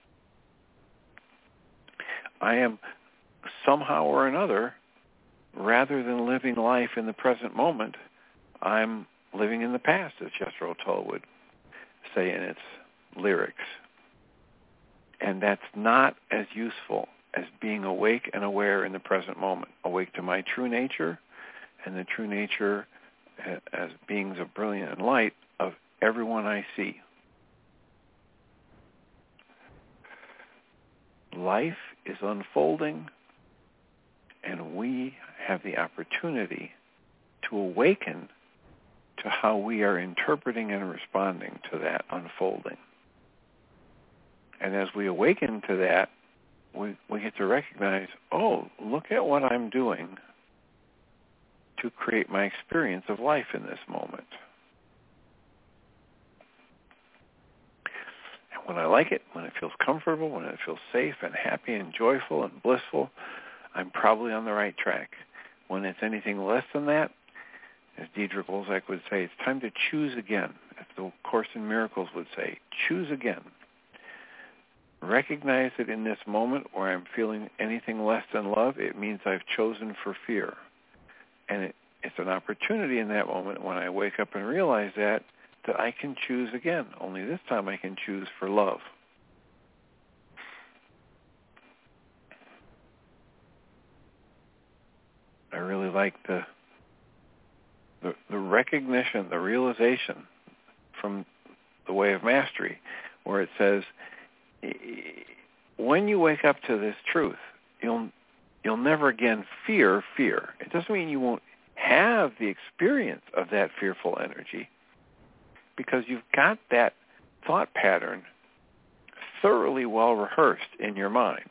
I am somehow or another, rather than living life in the present moment, I'm living in the past, as Jethro Tull would say in its lyrics. And that's not as useful as being awake and aware in the present moment, awake to my true nature and the true nature as beings of brilliant and light of everyone I see. Life is unfolding, and we have the opportunity to awaken to how we are interpreting and responding to that unfolding. And as we awaken to that, we, we get to recognize, oh, look at what I'm doing to create my experience of life in this moment. And when I like it, when it feels comfortable, when it feels safe and happy and joyful and blissful, I'm probably on the right track. When it's anything less than that, as Deidre Golzak would say, it's time to choose again. As the Course in Miracles would say, choose again. Recognize that in this moment where I'm feeling anything less than love, it means I've chosen for fear. And it, it's an opportunity in that moment when I wake up and realize that, that I can choose again. Only this time I can choose for love. I really like the, the the recognition, the realization from the Way of Mastery, where it says, when you wake up to this truth, you'll you'll never again fear fear. It doesn't mean you won't have the experience of that fearful energy, because you've got that thought pattern thoroughly well rehearsed in your mind.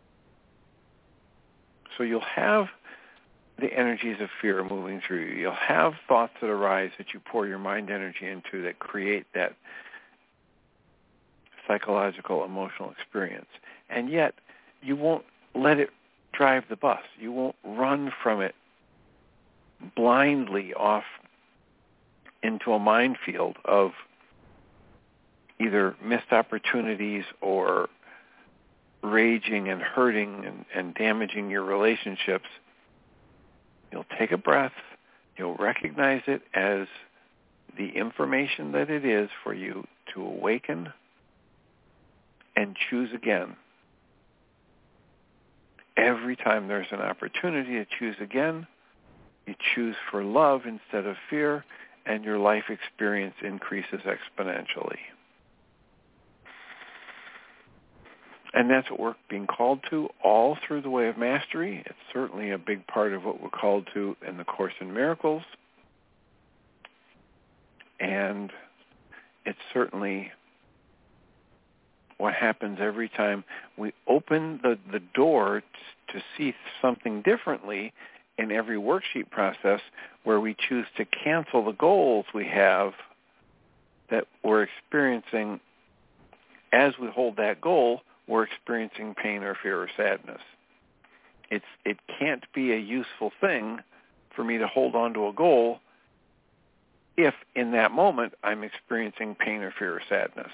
So you'll have the energies of fear moving through you. You'll have thoughts that arise that you pour your mind energy into that create that psychological, emotional experience. And yet, you won't let it drive the bus. You won't run from it blindly off into a minefield of either missed opportunities or raging and hurting and, and damaging your relationships. You'll take a breath. You'll recognize it as the information that it is for you to awaken and choose again. Every time there's an opportunity to choose again, you choose for love instead of fear, and your life experience increases exponentially. And that's what we're being called to all through the Way of Mastery. It's certainly a big part of what we're called to in the Course in Miracles. And it's certainly what happens every time we open the, the door t- to see something differently in every worksheet process, where we choose to cancel the goals we have that we're experiencing. As we hold that goal, we're experiencing pain or fear or sadness. It's it can't be a useful thing for me to hold on to a goal if in that moment I'm experiencing pain or fear or sadness.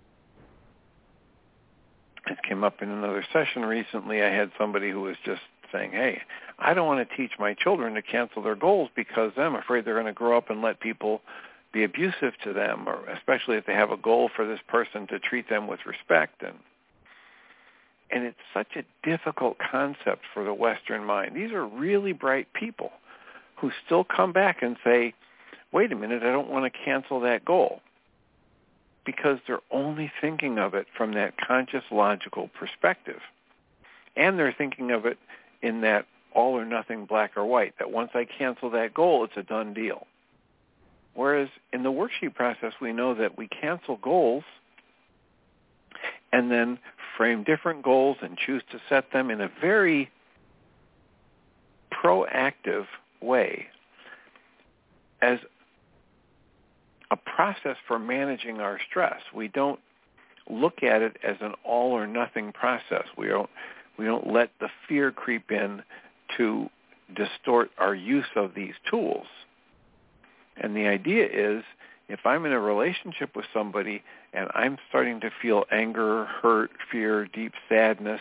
It came up in another session recently. I had somebody who was just saying, hey, I don't want to teach my children to cancel their goals because I'm afraid they're going to grow up and let people be abusive to them, or especially if they have a goal for this person to treat them with respect. And And it's such a difficult concept for the Western mind. These are really bright people who still come back and say, wait a minute, I don't want to cancel that goal, because they're only thinking of it from that conscious, logical perspective. And they're thinking of it in that all or nothing, black or white, that once I cancel that goal, it's a done deal. Whereas in the worksheet process, we know that we cancel goals and then frame different goals and choose to set them in a very proactive way as a process for managing our stress. We don't look at it as an all or nothing process. We don't we don't let the fear creep in to distort our use of these tools. And the idea is, if I'm in a relationship with somebody and I'm starting to feel anger, hurt, fear, deep sadness,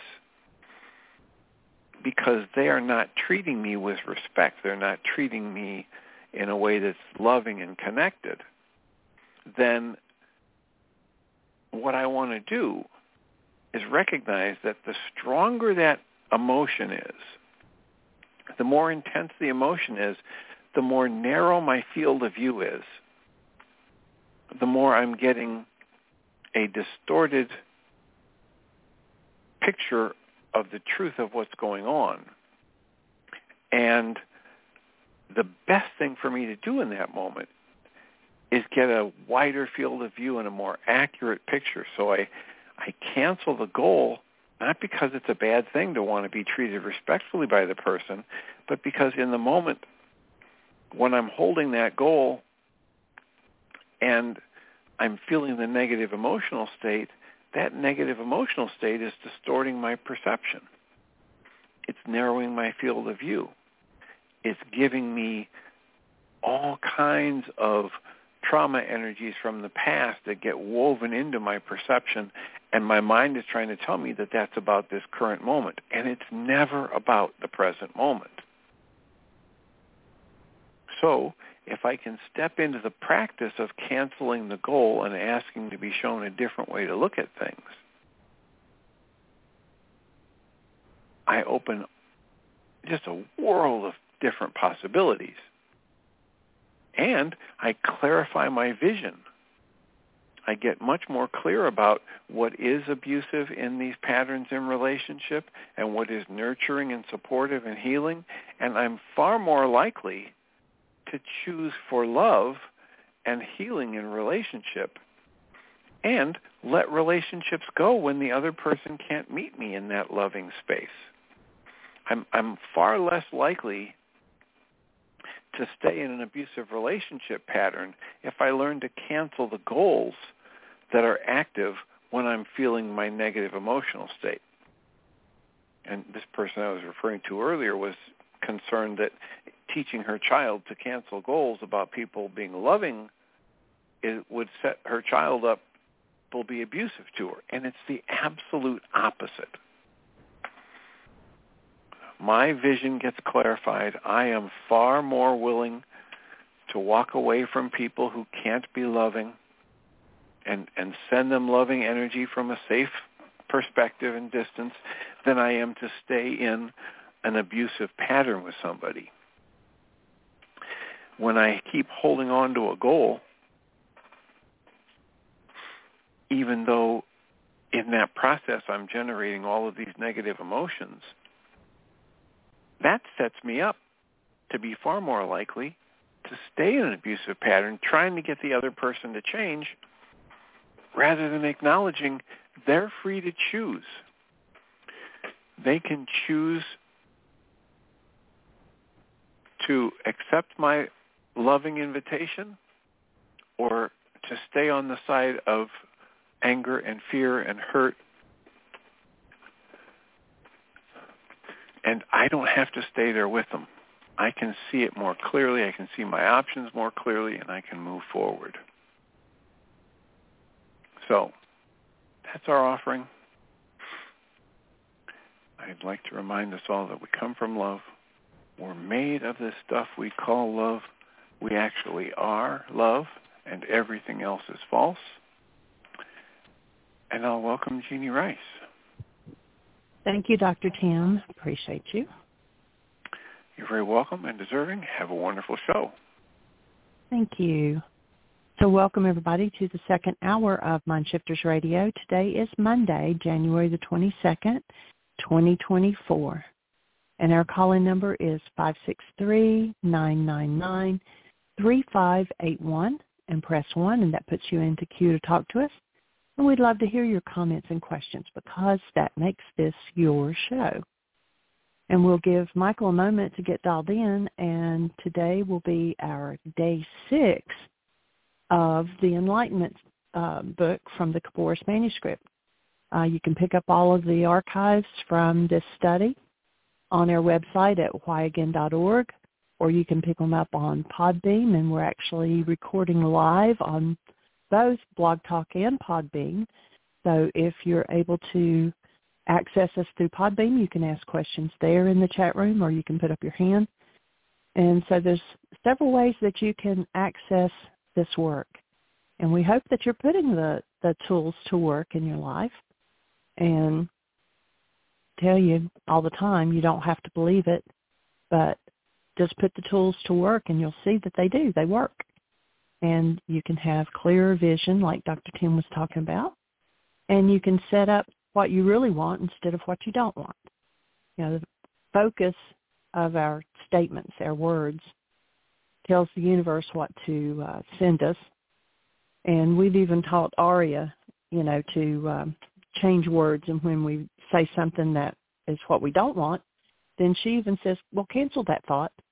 because they are not treating me with respect, they're not treating me in a way that's loving and connected, then what I want to do is recognize that the stronger that emotion is, the more intense the emotion is, the more narrow my field of view is, the more I'm getting a distorted picture of the truth of what's going on. And the best thing for me to do in that moment is get a wider field of view and a more accurate picture. So I, I cancel the goal, not because it's a bad thing to want to be treated respectfully by the person, but because in the moment when I'm holding that goal and I'm feeling the negative emotional state, that negative emotional state is distorting my perception. It's narrowing my field of view. It's giving me all kinds of trauma energies from the past that get woven into my perception, and my mind is trying to tell me that that's about this current moment, and it's never about the present moment. So if I can step into the practice of canceling the goal and asking to be shown a different way to look at things, I open just a world of different possibilities. And I clarify my vision. I get much more clear about what is abusive in these patterns in relationship and what is nurturing and supportive and healing. And I'm far more likely to choose for love and healing in relationship and let relationships go when the other person can't meet me in that loving space. I'm, I'm far less likely to stay in an abusive relationship pattern if I learn to cancel the goals that are active when I'm feeling my negative emotional state. And this person I was referring to earlier was concerned that teaching her child to cancel goals about people being loving it would set her child up, will be abusive to her. And it's the absolute opposite. My vision gets clarified. I am far more willing to walk away from people who can't be loving and, and send them loving energy from a safe perspective and distance than I am to stay in an abusive pattern with somebody. When I keep holding on to a goal, even though in that process I'm generating all of these negative emotions, that sets me up to be far more likely to stay in an abusive pattern, trying to get the other person to change, rather than acknowledging they're free to choose. They can choose to accept my loving invitation or to stay on the side of anger and fear and hurt. And I don't have to stay there with them. I can see it more clearly. I can see my options more clearly, and I can move forward. So that's our offering. I'd like to remind us all that we come from love. We're made of this stuff we call love. We actually are love, and everything else is false. And I'll welcome Jeannie Rice. Thank you, Doctor Tim. Appreciate you. You're very welcome and deserving. Have a wonderful show. Thank you. So welcome, everybody, to the second hour of Mindshifters Radio. Today is Monday, January the twenty-second, twenty twenty-four. And our call-in number is five six three, nine nine nine, three five eight one. And press one, and that puts you into queue to talk to us. And we'd love to hear your comments and questions because that makes this your show. And we'll give Michael a moment to get dialed in, and today will be our day six of the Enlightenment uh, book from the Khabouris manuscript. Uh, you can pick up all of the archives from this study on our website at why again dot org, or you can pick them up on Podbean, and we're actually recording live on both Blog Talk and Podbean. So if you're able to access us through Podbean, you can ask questions there in the chat room, or you can put up your hand. And so there's several ways that you can access this work. And we hope that you're putting the, the tools to work in your life. And tell you all the time, you don't have to believe it, but just put the tools to work and you'll see that they do. They work. And you can have clearer vision like Doctor Tim was talking about. And you can set up what you really want instead of what you don't want. You know, the focus of our statements, our words, tells the universe what to uh, send us. And we've even taught Aria, you know, to um, change words. And when we say something that is what we don't want, then she even says, well, cancel that thought.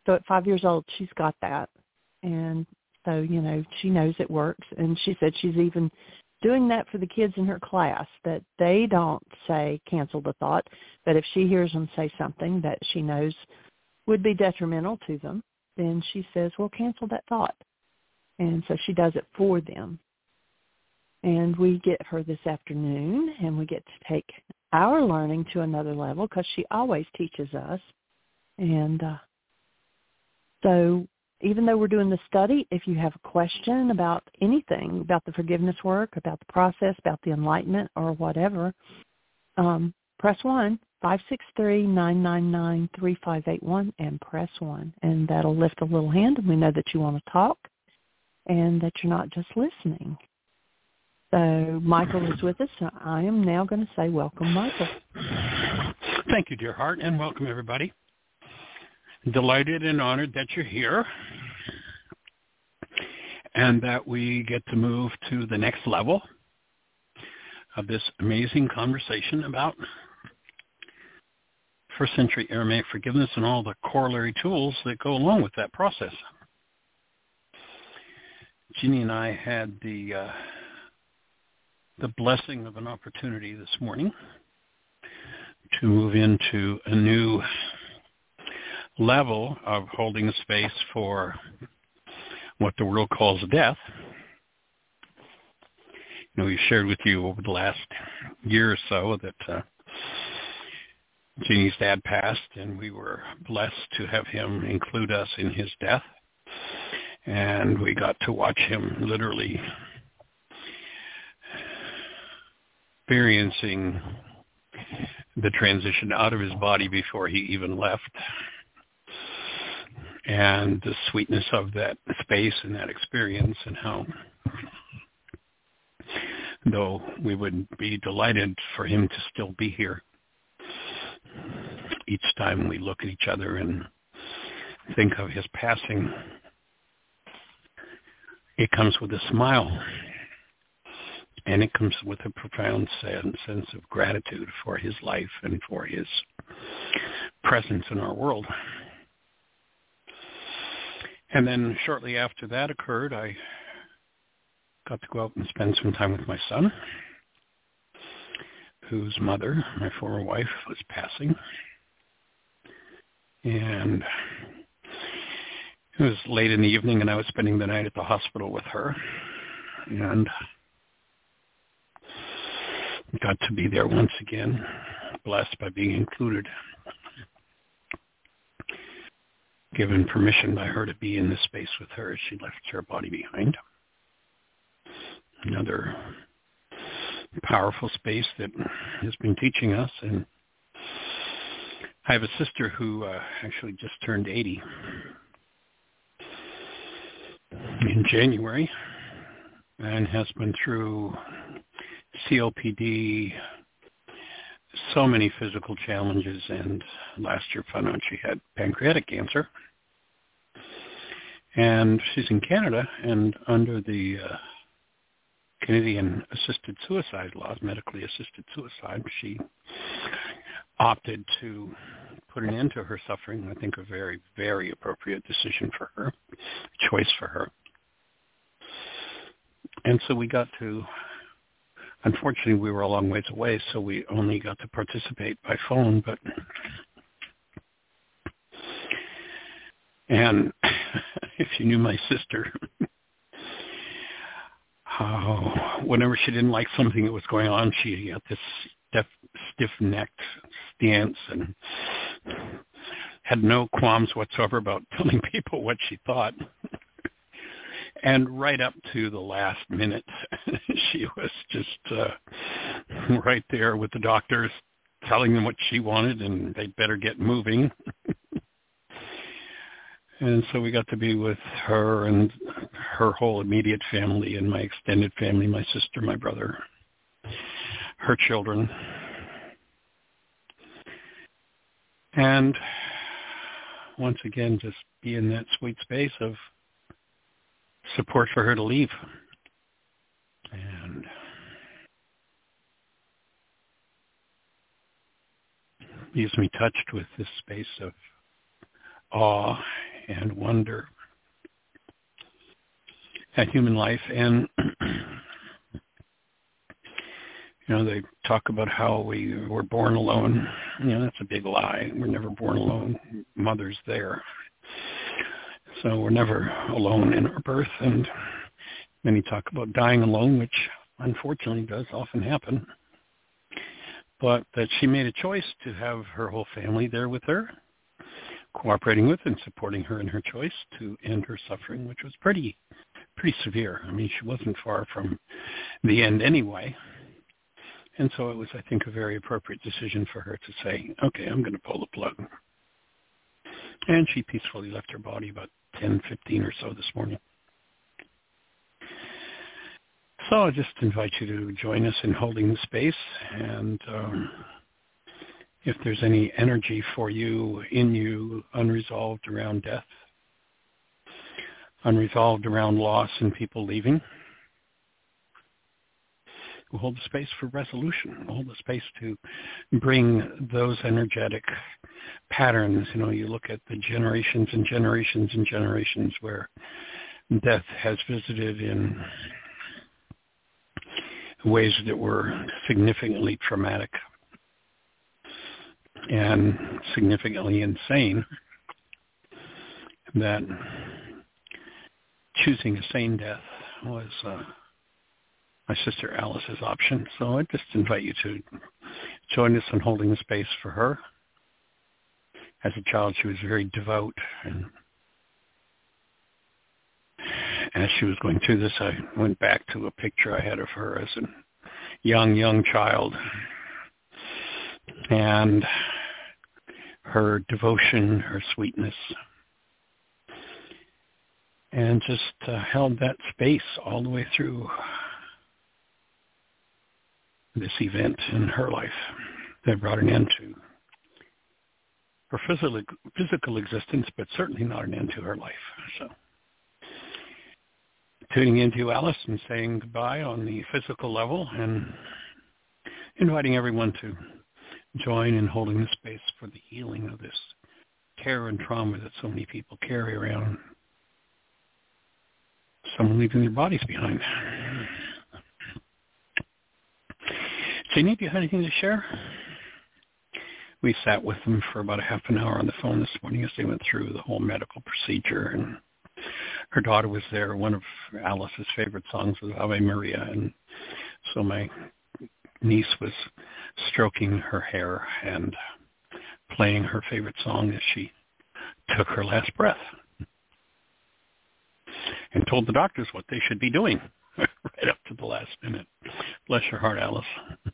So at five years old, she's got that. And so, you know, she knows it works. And she said she's even doing that for the kids in her class, that they don't say cancel the thought, but if she hears them say something that she knows would be detrimental to them, then she says, well, cancel that thought. And so she does it for them. And we get her this afternoon, and we get to take our learning to another level because she always teaches us. And uh, so even though we're doing the study, if you have a question about anything, about the forgiveness work, about the process, about the enlightenment, or whatever, um, press one, five six three, nine nine nine, three five eight one, and press one. And that'll lift a little hand, and we know that you want to talk and that you're not just listening. So Michael is with us. So I am now going to say welcome, Michael. Thank you, dear heart, and welcome, everybody. Delighted and honored that you're here and that we get to move to the next level of this amazing conversation about first century Aramaic forgiveness and all the corollary tools that go along with that process. Jeannie and I had the uh, the blessing of an opportunity this morning to move into a new level of holding a space for what the world calls death. You know, we've shared with you over the last year or so that uh, Jeannie's dad passed, and we were blessed to have him include us in his death. And we got to watch him literally experiencing the transition out of his body before he even left, and the sweetness of that space and that experience, and how, though we would be delighted for him to still be here, each time we look at each other and think of his passing, it comes with a smile. And it comes with a profound sense of gratitude for his life and for his presence in our world. And then shortly after that occurred, I got to go out and spend some time with my son, whose mother, my former wife, was passing. And it was late in the evening, and I was spending the night at the hospital with her. And got to be there once again, blessed by being included, given permission by her to be in this space with her as she left her body behind. Another powerful space that has been teaching us. And I have a sister who uh, actually just turned eighty in January and has been through C O P D, so many physical challenges, and last year found out she had pancreatic cancer. And she's in Canada, and under the uh, Canadian assisted suicide laws, medically assisted suicide, she opted to put an end to her suffering. I think a very, very appropriate decision for her, choice for her. And so we got to, unfortunately, we were a long ways away, so we only got to participate by phone. But and if you knew my sister, oh, whenever she didn't like something that was going on, she had this stiff, stiff-necked stance and had no qualms whatsoever about telling people what she thought. And right up to the last minute, she was just uh, right there with the doctors, telling them what she wanted, and they'd better get moving. And so we got to be with her and her whole immediate family and my extended family, my sister, my brother, her children. And once again, just be in that sweet space of support for her to leave. And leaves me touched with this space of awe and wonder at human life. And, you know, they talk about how we were born alone. You know, that's a big lie. We're never born alone. Mother's there. So we're never alone in our birth. And many talk about dying alone, which unfortunately does often happen. But that she made a choice to have her whole family there with her, cooperating with and supporting her in her choice to end her suffering, which was pretty, pretty severe. I mean, she wasn't far from the end anyway. And so it was, I think, a very appropriate decision for her to say, okay, I'm going to pull the plug. And she peacefully left her body about ten, fifteen or so this morning. So I just invite you to join us in holding the space. And um, if there's any energy for you, in you, unresolved around death, unresolved around loss and people leaving, we'll hold the space for resolution. We'll hold the space to bring those energetic patterns. You know, you look at the generations and generations and generations where death has visited in ways that were significantly traumatic and significantly insane, that choosing a sane death was uh, my sister Alice's option. So I just invite you to join us in holding the space for her. As a child, she was very devout, and as she was going through this, I went back to a picture I had of her as a young, young child, and her devotion, her sweetness, and just uh, held that space all the way through this event in her life that brought an end to her physical, physical existence, but certainly not an end to her life. So tuning into Alice and saying goodbye on the physical level and inviting everyone to join in holding the space for the healing of this terror and trauma that so many people carry around. Someone leaving their bodies behind. Jeannie, do you have anything to share? We sat with them for about a half an hour on the phone this morning as they went through the whole medical procedure, and her daughter was there. One of Alice's favorite songs was Ave Maria, and so my niece was stroking her hair and playing her favorite song as she took her last breath, and told the doctors what they should be doing right up to the last minute. Bless your heart, Alice.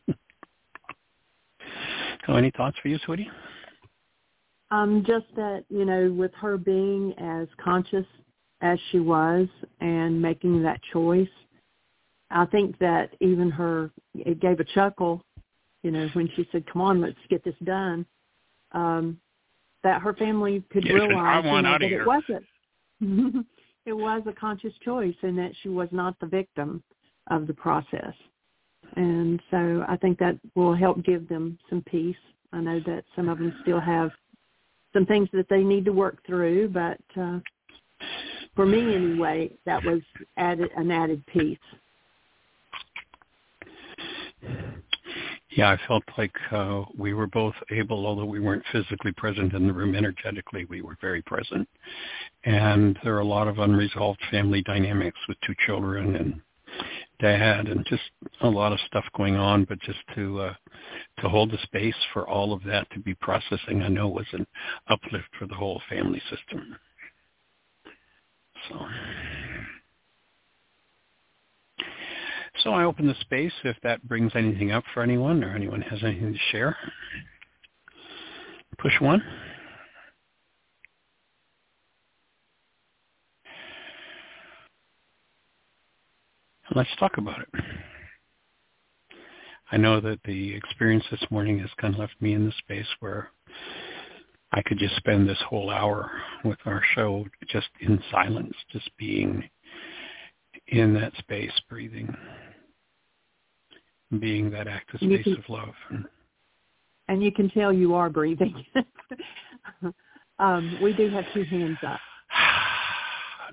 So any thoughts for you, sweetie? Um, just that, you know, with her being as conscious as she was and making that choice, I think that even her, it gave a chuckle, you know, when she said, come on, let's get this done, um, that her family could yes, realize you know, that here. it wasn't. It was a conscious choice and that she was not the victim of the process. And so I think that will help give them some peace. I know that some of them still have some things that they need to work through, but uh, for me anyway, that was added, an added piece. Yeah, I felt like uh, we were both able, although we weren't physically present in the room, energetically we were very present. And there are a lot of unresolved family dynamics with two children and dad and just a lot of stuff going on, but just to uh, to hold the space for all of that to be processing, I know was an uplift for the whole family system. So... So I open the space if that brings anything up for anyone or anyone has anything to share. Push one. And let's talk about it. I know that the experience this morning has kind of left me in the space where I could just spend this whole hour with our show just in silence, just being in that space, breathing, being that active space can, of love. And you can tell you are breathing. um, we do have two hands up.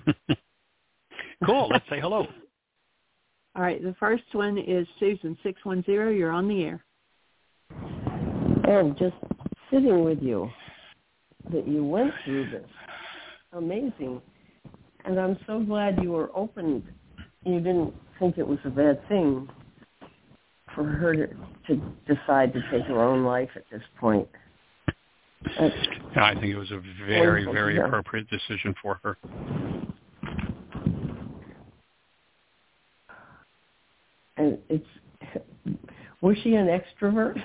Cool. Let's say hello. All right. The first one is Susan, six one zero. You're on the air. And just sitting with you, that you went through this. Amazing. And I'm so glad you were open. You didn't think it was a bad thing for her to, to decide to take her own life at this point. That's I think it was a very, very appropriate decision for her. And it's, was she an extrovert?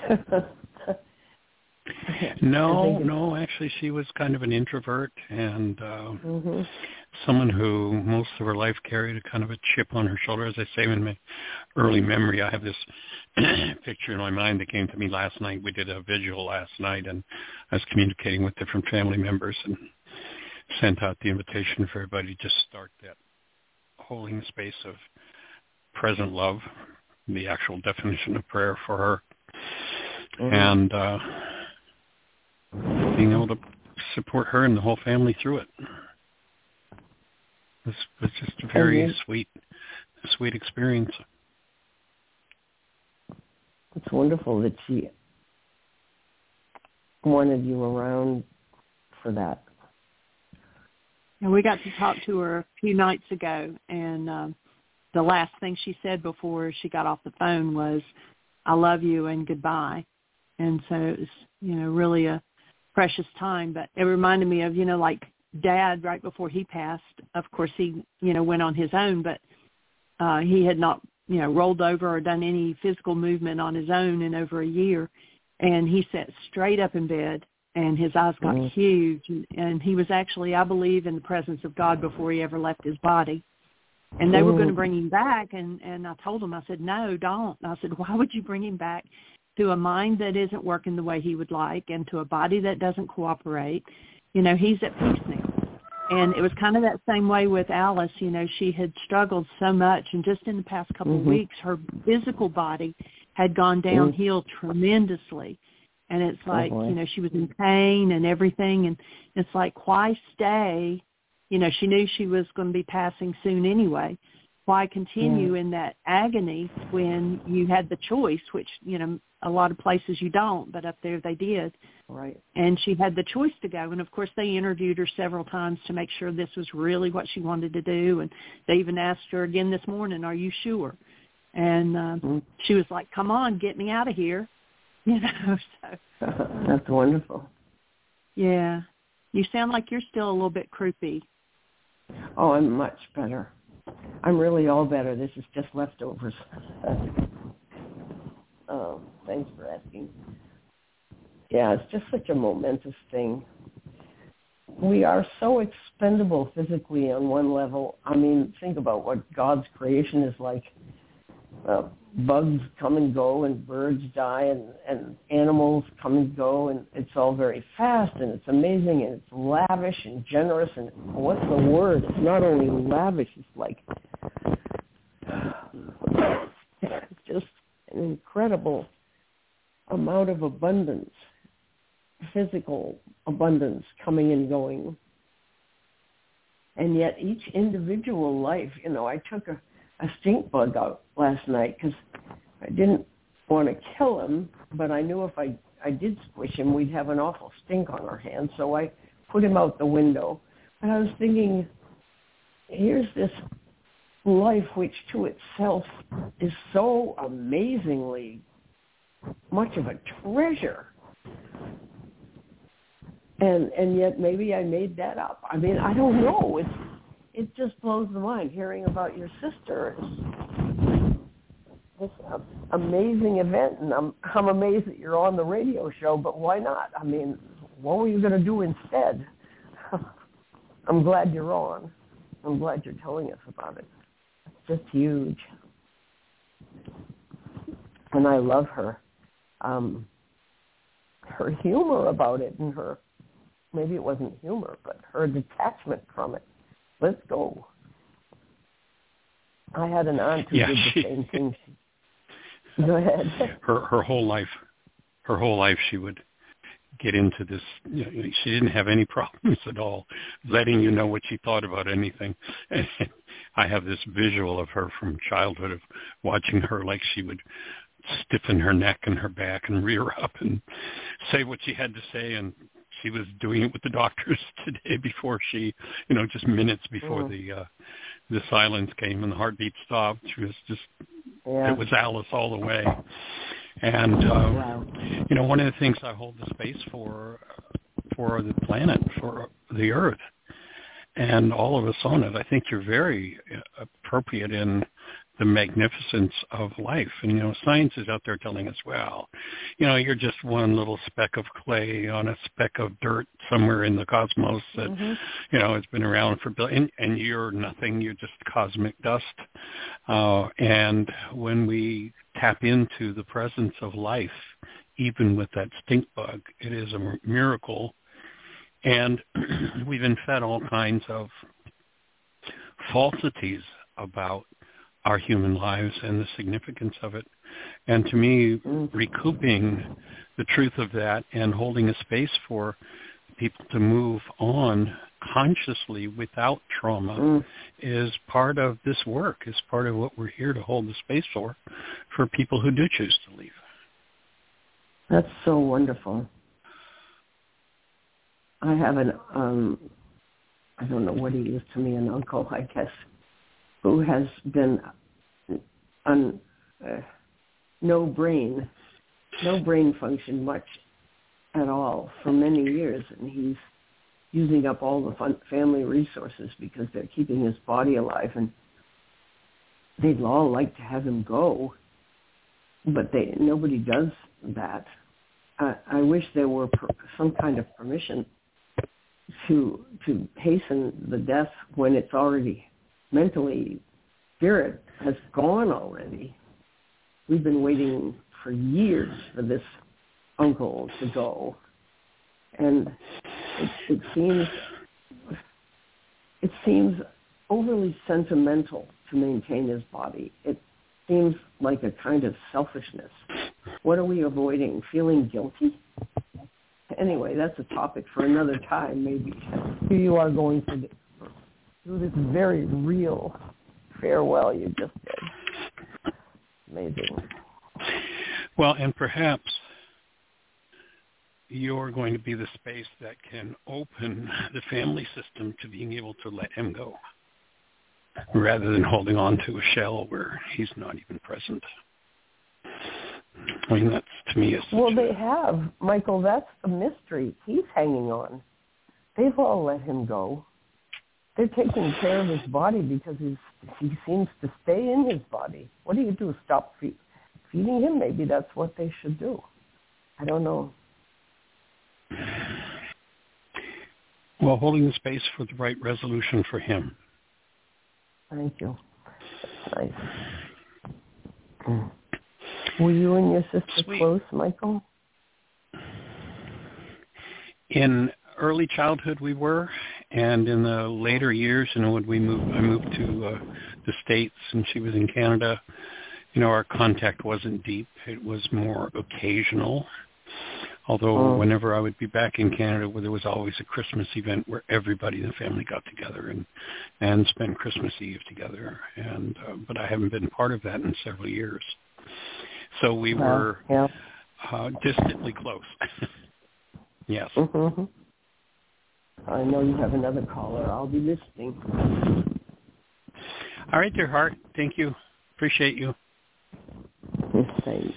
No, no, actually she was kind of an introvert and uh, mm-hmm. someone who most of her life carried a kind of a chip on her shoulder. As I say in my early memory, I have this picture in my mind that came to me last night. We did a vigil last night and I was communicating with different family members and sent out the invitation for everybody to just start that holding space of present love, the actual definition of prayer for her. Mm-hmm. And uh, being able to support her and the whole family through it. It was, was just a very mm-hmm. sweet, sweet experience. It's wonderful that she wanted you around for that. And we got to talk to her a few nights ago, and um, the last thing she said before she got off the phone was, "I love you and goodbye." And so it was, you know, really a precious time. But it reminded me of, you know, like Dad right before he passed. Of course, he, you know, went on his own, but uh, he had not, you know, rolled over or done any physical movement on his own in over a year. And he sat straight up in bed, and his eyes got mm. huge. And, and he was actually, I believe, in the presence of God before he ever left his body. And they mm. were going to bring him back. And, and I told him, I said, no, don't. And I said, why would you bring him back to a mind that isn't working the way he would like and to a body that doesn't cooperate? You know, he's at peace now. And it was kind of that same way with Alice. You know, she had struggled so much, and just in the past couple mm-hmm. of weeks, her physical body had gone downhill mm-hmm. tremendously. And it's like, oh, you know, she was in pain and everything. And it's like, why stay? You know, she knew she was going to be passing soon anyway. Why continue yeah. in that agony when you had the choice, which, you know, a lot of places you don't, but up there they did. Right. And she had the choice to go. And, of course, they interviewed her several times to make sure this was really what she wanted to do. And they even asked her again this morning, are you sure? And uh, mm-hmm. she was like, come on, get me out of here. You know, so. That's wonderful. Yeah. You sound like you're still a little bit croupy. Oh, I'm much better. I'm really all better. This is just leftovers. Oh, thanks for asking. Yeah, it's just such a momentous thing. We are so expendable physically on one level. I mean, think about what God's creation is like. Uh, bugs come and go, and birds die, and, and animals come and go, and it's all very fast, and it's amazing, and it's lavish and generous, and what's the word? It's not only lavish, it's like it's just an incredible amount of abundance, physical abundance coming and going. And yet each individual life, you know, I took a a stink bug out last night because I didn't want to kill him, but I knew if I, I did squish him, we'd have an awful stink on our hands. So I put him out the window. And I was thinking, here's this life which to itself is so amazingly much of a treasure. And and yet maybe I made that up. I mean, I don't know. It's It just blows the mind hearing about your sister. This amazing event, and I'm I'm amazed that you're on the radio show. But why not? I mean, what were you going to do instead? I'm glad you're on. I'm glad you're telling us about it. It's just huge, and I love her. Um, her humor about it, and her maybe it wasn't humor, but her detachment from it. Let's go. I had an aunt who yeah, did the she, same thing. Go ahead. Her her whole life, her whole life, she would get into this. You know, she didn't have any problems at all letting you know what she thought about anything. And I have this visual of her from childhood of watching her like she would stiffen her neck and her back and rear up and say what she had to say. And she was doing it with the doctors today before she, you know, just minutes before mm. the uh, the silence came and the heartbeat stopped. She was just, yeah. It was Alice all the way. And, uh, wow. you know, one of the things I hold the space for, for the planet, for the Earth, and all of us on it, I think you're very appropriate in the magnificence of life. And, you know, science is out there telling us, well, you know, you're just one little speck of clay on a speck of dirt somewhere in the cosmos that, mm-hmm. you know, has been around for billion, and you're nothing, you're just cosmic dust. Uh, and when we tap into the presence of life, even with that stink bug, it is a miracle. And we've been fed all kinds of falsities about our human lives and the significance of it. And to me, recouping the truth of that and holding a space for people to move on consciously without trauma mm. is part of this work, is part of what we're here to hold the space for, for people who do choose to leave. That's so wonderful. I have an, um, I don't know what he is to me, an uncle, I guess, who has been on uh, no brain, no brain function much at all for many years, and he's using up all the fun, family resources because they're keeping his body alive, and they'd all like to have him go, but they nobody does that. I, I wish there were per, some kind of permission to to hasten the death when it's already mentally, spirit has gone already. We've been waiting for years for this uncle to go, and it, it seems it seems overly sentimental to maintain his body. It seems like a kind of selfishness. What are we avoiding? Feeling guilty? Anyway, that's a topic for another time, maybe. Here you are going through this very real farewell you just did. Amazing. Well, and perhaps you're going to be the space that can open the family system to being able to let him go, rather than holding on to a shell where he's not even present. I mean, that's, to me, is well, they have, Michael, that's the mystery. He's hanging on. They've all let him go. They're taking care of his body because he's, he seems to stay in his body. What do you do? Stop feed, feeding him? Maybe that's what they should do. I don't know. Well, holding the space for the right resolution for him. Thank you. That's nice. Mm. Were you and your sister Sweet. close, Michael? In early childhood, we were, and in the later years, you know, when we moved, I moved to uh, the States, and she was in Canada. You know, our contact wasn't deep; it was more occasional. Although oh. whenever I would be back in Canada, where there was always a Christmas event where everybody in the family got together and and spent Christmas Eve together. And uh, but I haven't been part of that in several years. So we wow. were yeah. uh, distantly close. Yes. Mm-hmm. I know you have another caller. I'll be listening. All right, dear heart. Thank you. Appreciate you. Thanks.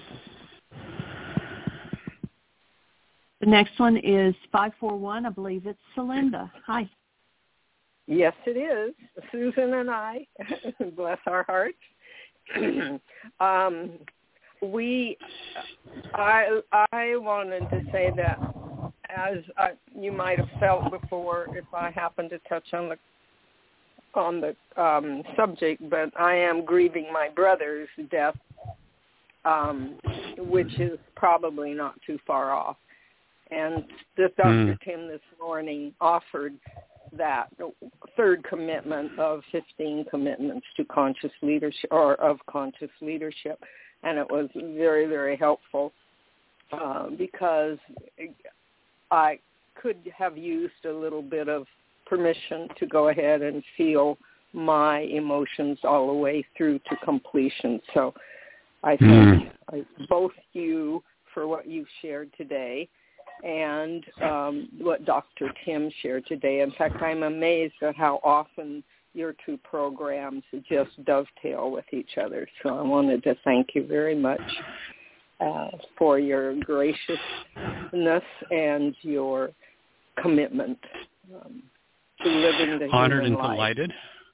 The next one is five four one. I believe it's Celinda. Hi. Yes, it is. Susan and I, bless our hearts. um, we, I, I wanted to say that, as I, you might have felt before, if I happened to touch on the on the um, subject, but I am grieving my brother's death, um, which is probably not too far off. And this Doctor Mm. Tim this morning offered that third commitment of fifteen commitments to conscious leadership, or of conscious leadership, and it was very, very helpful uh, because I could have used a little bit of permission to go ahead and feel my emotions all the way through to completion. So I thank mm. both you for what you've shared today and um, what Doctor Tim shared today. In fact, I'm amazed at how often your two programs just dovetail with each other. So I wanted to thank you very much uh, for your graciousness and your commitment um, to living the Honored human and life. Delighted.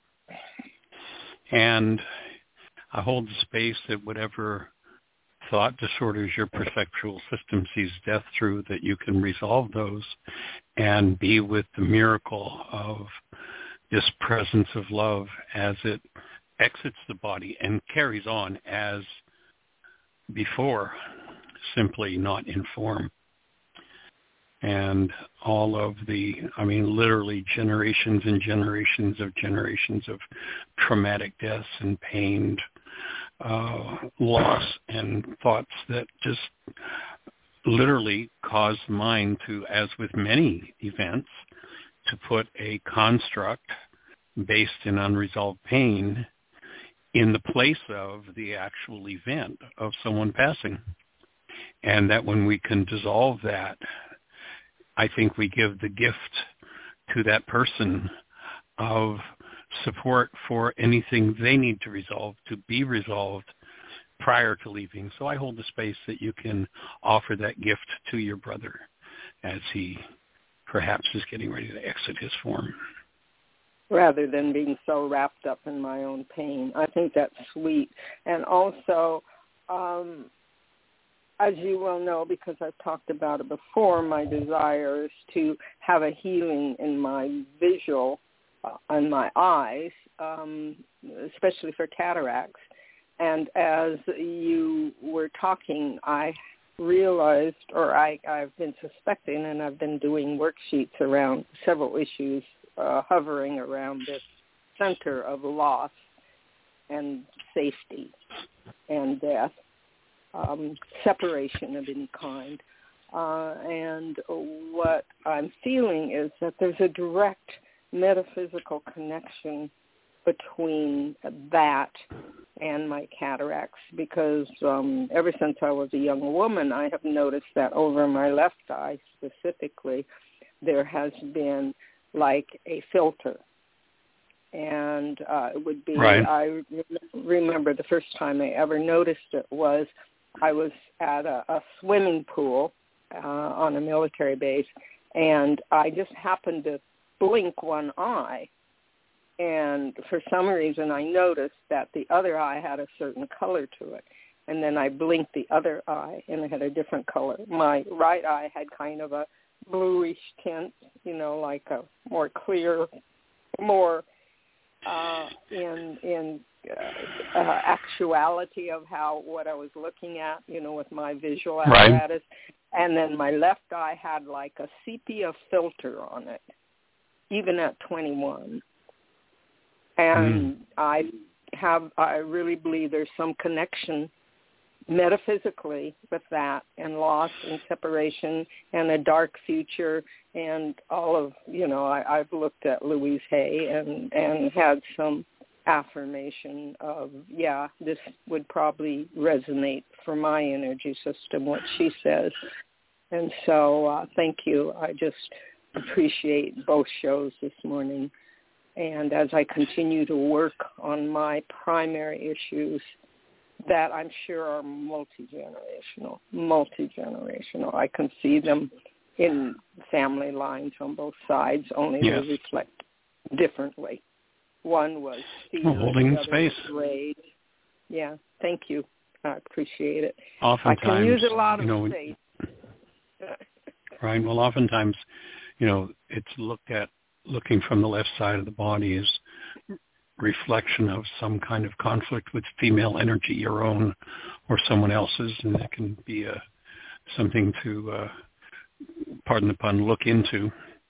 And I hold the space that whatever thought disorders your perceptual system sees death through, that you can resolve those and be with the miracle of this presence of love as it exits the body and carries on as before, simply not in form. And all of the, I mean, literally generations and generations of generations of traumatic deaths and pain, uh, loss, and thoughts that just literally cause the mind to, as with many events, to put a construct based in unresolved pain in the place of the actual event of someone passing. And that when we can dissolve that, I think we give the gift to that person of support for anything they need to resolve, to be resolved prior to leaving. So I hold the space that you can offer that gift to your brother as he perhaps is getting ready to exit his form. Rather than being so wrapped up in my own pain. I think that's sweet. And also, um, as you well know, because I've talked about it before, my desire is to have a healing in my visual, uh, in my eyes, um, especially for cataracts. And as you were talking, I realized, or I, I've been suspecting, and I've been doing worksheets around several issues uh, hovering around this center of loss and safety and death. Um, separation of any kind. Uh, and what I'm feeling is that there's a direct metaphysical connection between that and my cataracts, because um, ever since I was a young woman, I have noticed that over my left eye specifically, there has been like a filter. And uh, it would be, right. I re- remember the first time I ever noticed it was I was at a, a swimming pool uh, on a military base, and I just happened to blink one eye. And for some reason, I noticed that the other eye had a certain color to it. And then I blinked the other eye, and it had a different color. My right eye had kind of a bluish tint, you know, like a more clear, more uh, in in uh, uh, actuality of how what I was looking at, you know, with my visual apparatus. Right. And then my left eye had like a sepia filter on it, even at twenty-one. And mm. I have, I really believe there's some connection metaphysically with that, and loss and separation and a dark future and all of, you know, I, I've looked at Louise Hay and, and had some affirmation of, yeah, this would probably resonate for my energy system, what she says. And so uh, thank you. I just appreciate both shows this morning. And as I continue to work on my primary issues that I'm sure are multi-generational, multi-generational. I can see them in family lines on both sides, only yes. they reflect differently. One was fear, well, holding the other space. was rage. Yeah, thank you. I appreciate it. Oftentimes, I can use a lot of you know, space. Right. Well, oftentimes, you know, it's looked at, looking from the left side of the body is reflection of some kind of conflict with female energy, your own or someone else's, and that can be a, something to, uh, pardon the pun, look into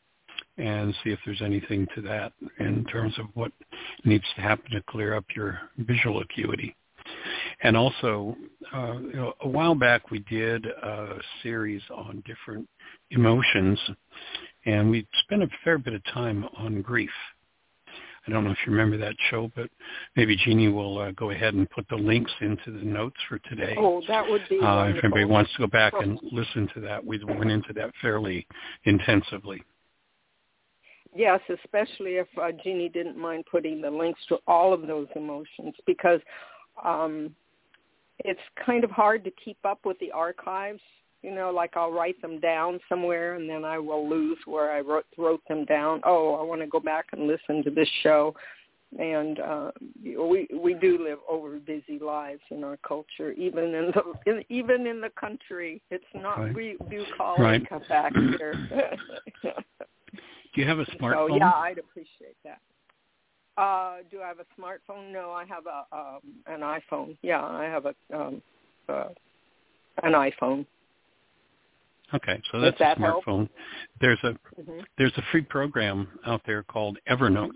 and see if there's anything to that in terms of what needs to happen to clear up your visual acuity. and also, uh, you know, a while back we did a series on different emotions, and we spent a fair bit of time on grief. I don't know if you remember that show, but maybe Jeannie will uh, go ahead and put the links into the notes for today. Oh, that would be uh, wonderful. If anybody wants to go back and listen to that, we went into that fairly intensively. Yes, especially if uh, Jeannie didn't mind putting the links to all of those emotions, because um, it's kind of hard to keep up with the archives. You know, like I'll write them down somewhere, and then I will lose where I wrote, wrote them down. Oh, I want to go back and listen to this show. And uh, we we do live over busy lives in our culture, even in the in, even in the country. It's not right. we do call right. it back here. Do you have a smartphone? So, yeah, I'd appreciate that. Uh, do I have a smartphone? No, I have a um, an iPhone. Yeah, I have a um, uh, an iPhone. Okay, so that's that a smartphone. Help? There's a mm-hmm. there's a free program out there called Evernote,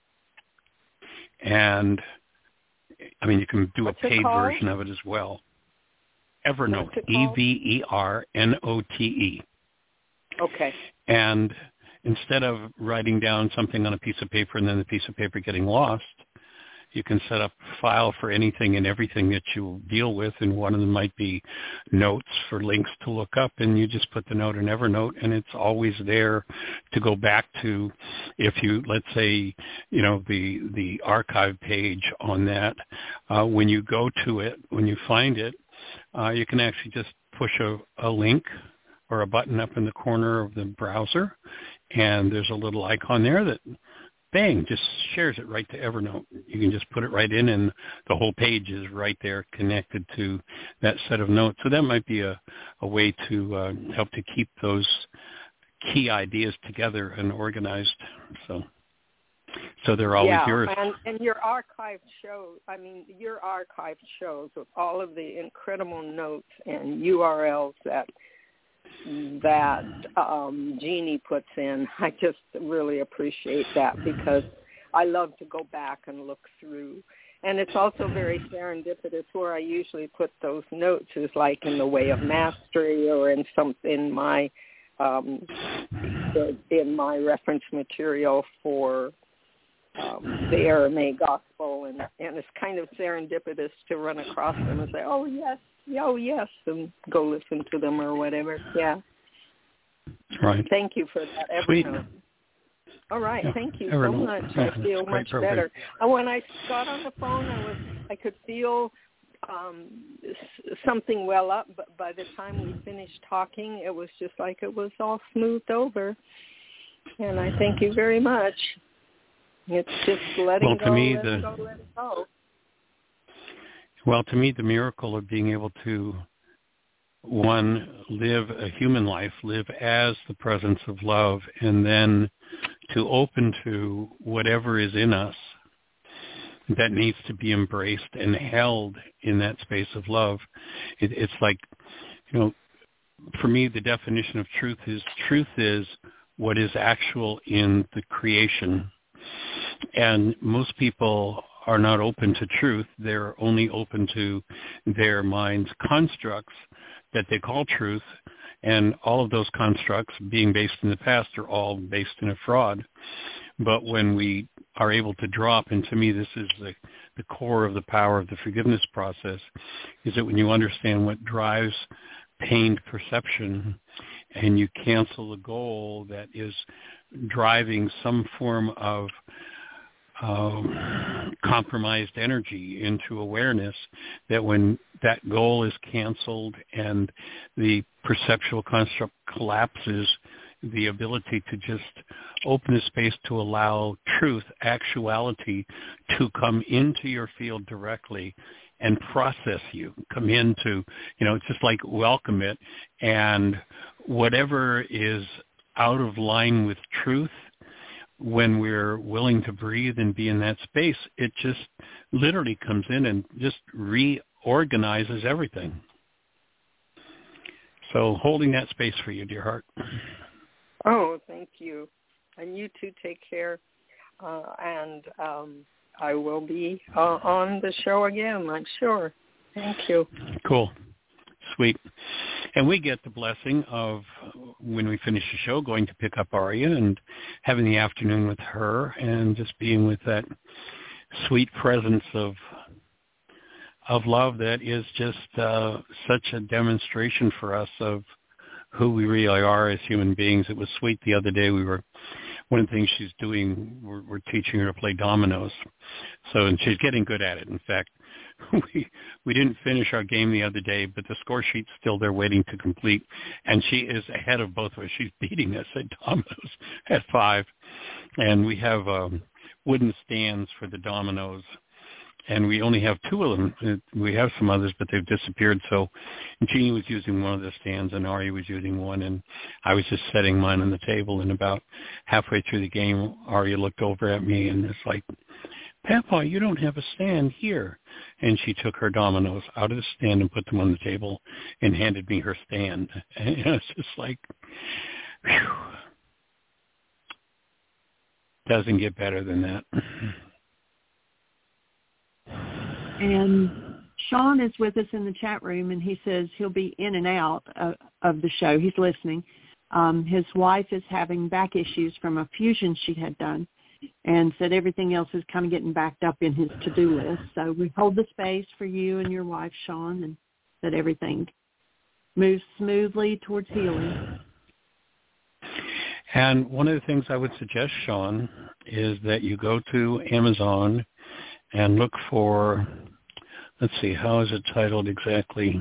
and I mean you can do What's a paid called? version of it as well. Evernote, E V E R N O T E. Okay. And instead of writing down something on a piece of paper and then the piece of paper getting lost, you can set up a file for anything and everything that you deal with, and one of them might be notes for links to look up, and you just put the note in Evernote, and it's always there to go back to. If you, let's say, you know, the the archive page on that, uh, when you go to it, when you find it, uh, you can actually just push a, a link or a button up in the corner of the browser, and there's a little icon there that bang, just shares it right to Evernote. You can just put it right in, and the whole page is right there connected to that set of notes. So that might be a, a way to uh, help to keep those key ideas together and organized. So so they're always yeah, yours. and, and your archive shows, I mean, your archive shows with all of the incredible notes and U R Ls that that um, Jeannie puts in. I just really appreciate that, because I love to go back and look through. And it's also very serendipitous. Where I usually put those notes is like in the Way of Mastery, or in some in my um, in my reference material for um, the Aramaic Gospel, and and it's kind of serendipitous to run across them and say, oh yes. Oh, yes, and go listen to them or whatever. Yeah. Right. Thank you for that, Sweet. Evernote. All right. Yeah. Thank you Evernote. so much. Yeah, I feel much program. better. And when I got on the phone, I was I could feel um, something well up, but by the time we finished talking, it was just like it was all smoothed over. And I thank you very much. It's just letting well, to go, me, letting the... go, letting go. Well, to me, the miracle of being able to, one, live a human life, live as the presence of love, and then to open to whatever is in us that needs to be embraced and held in that space of love. It, it's like, you know, for me, the definition of truth is truth is what is actual in the creation. And most people are not open to truth. They're only open to their mind's constructs that they call truth. And all of those constructs, being based in the past, are all based in a fraud. But when we are able to drop, and to me this is the, the core of the power of the forgiveness process, is that when you understand what drives pained perception and you cancel the goal that is driving some form of um, compromised energy into awareness, that when that goal is canceled and the perceptual construct collapses, the ability to just open a space to allow truth, actuality, to come into your field directly and process you, come into, you know, it's just like welcome it. And whatever is out of line with truth, when we're willing to breathe and be in that space, it just literally comes in and just reorganizes everything. So holding that space for you, dear heart. Oh, thank you. And you too, take care. Uh, and um, I will be uh, on the show again, I'm sure. Thank you. Cool. Sweet. And we get the blessing of, when we finish the show, going to pick up Aria and having the afternoon with her and just being with that sweet presence of of love that is just uh, such a demonstration for us of who we really are as human beings. It was sweet the other day. We were, one of the things she's doing, we're, we're teaching her to play dominoes. So, and she's getting good at it. In fact, we we didn't finish our game the other day, but the score sheet's still there waiting to complete. And she is ahead of both of us. She's beating us at dominoes at five. And we have um, wooden stands for the dominoes. And we only have two of them. We have some others, but they've disappeared. So Jeannie was using one of the stands, and Ari was using one, and I was just setting mine on the table. And about halfway through the game, Ari looked over at me and was like, "Papa, you don't have a stand here." And she took her dominoes out of the stand and put them on the table and handed me her stand. And it's just like, whew. Doesn't get better than that. And Sean is with us in the chat room, and he says he'll be in and out of, of the show. He's listening. Um, his wife is having back issues from a fusion she had done, and said everything else is kind of getting backed up in his to-do list. So we hold the space for you and your wife, Sean, and that everything moves smoothly towards healing. And one of the things I would suggest, Sean, is that you go to Amazon and look for, let's see, how is it titled exactly?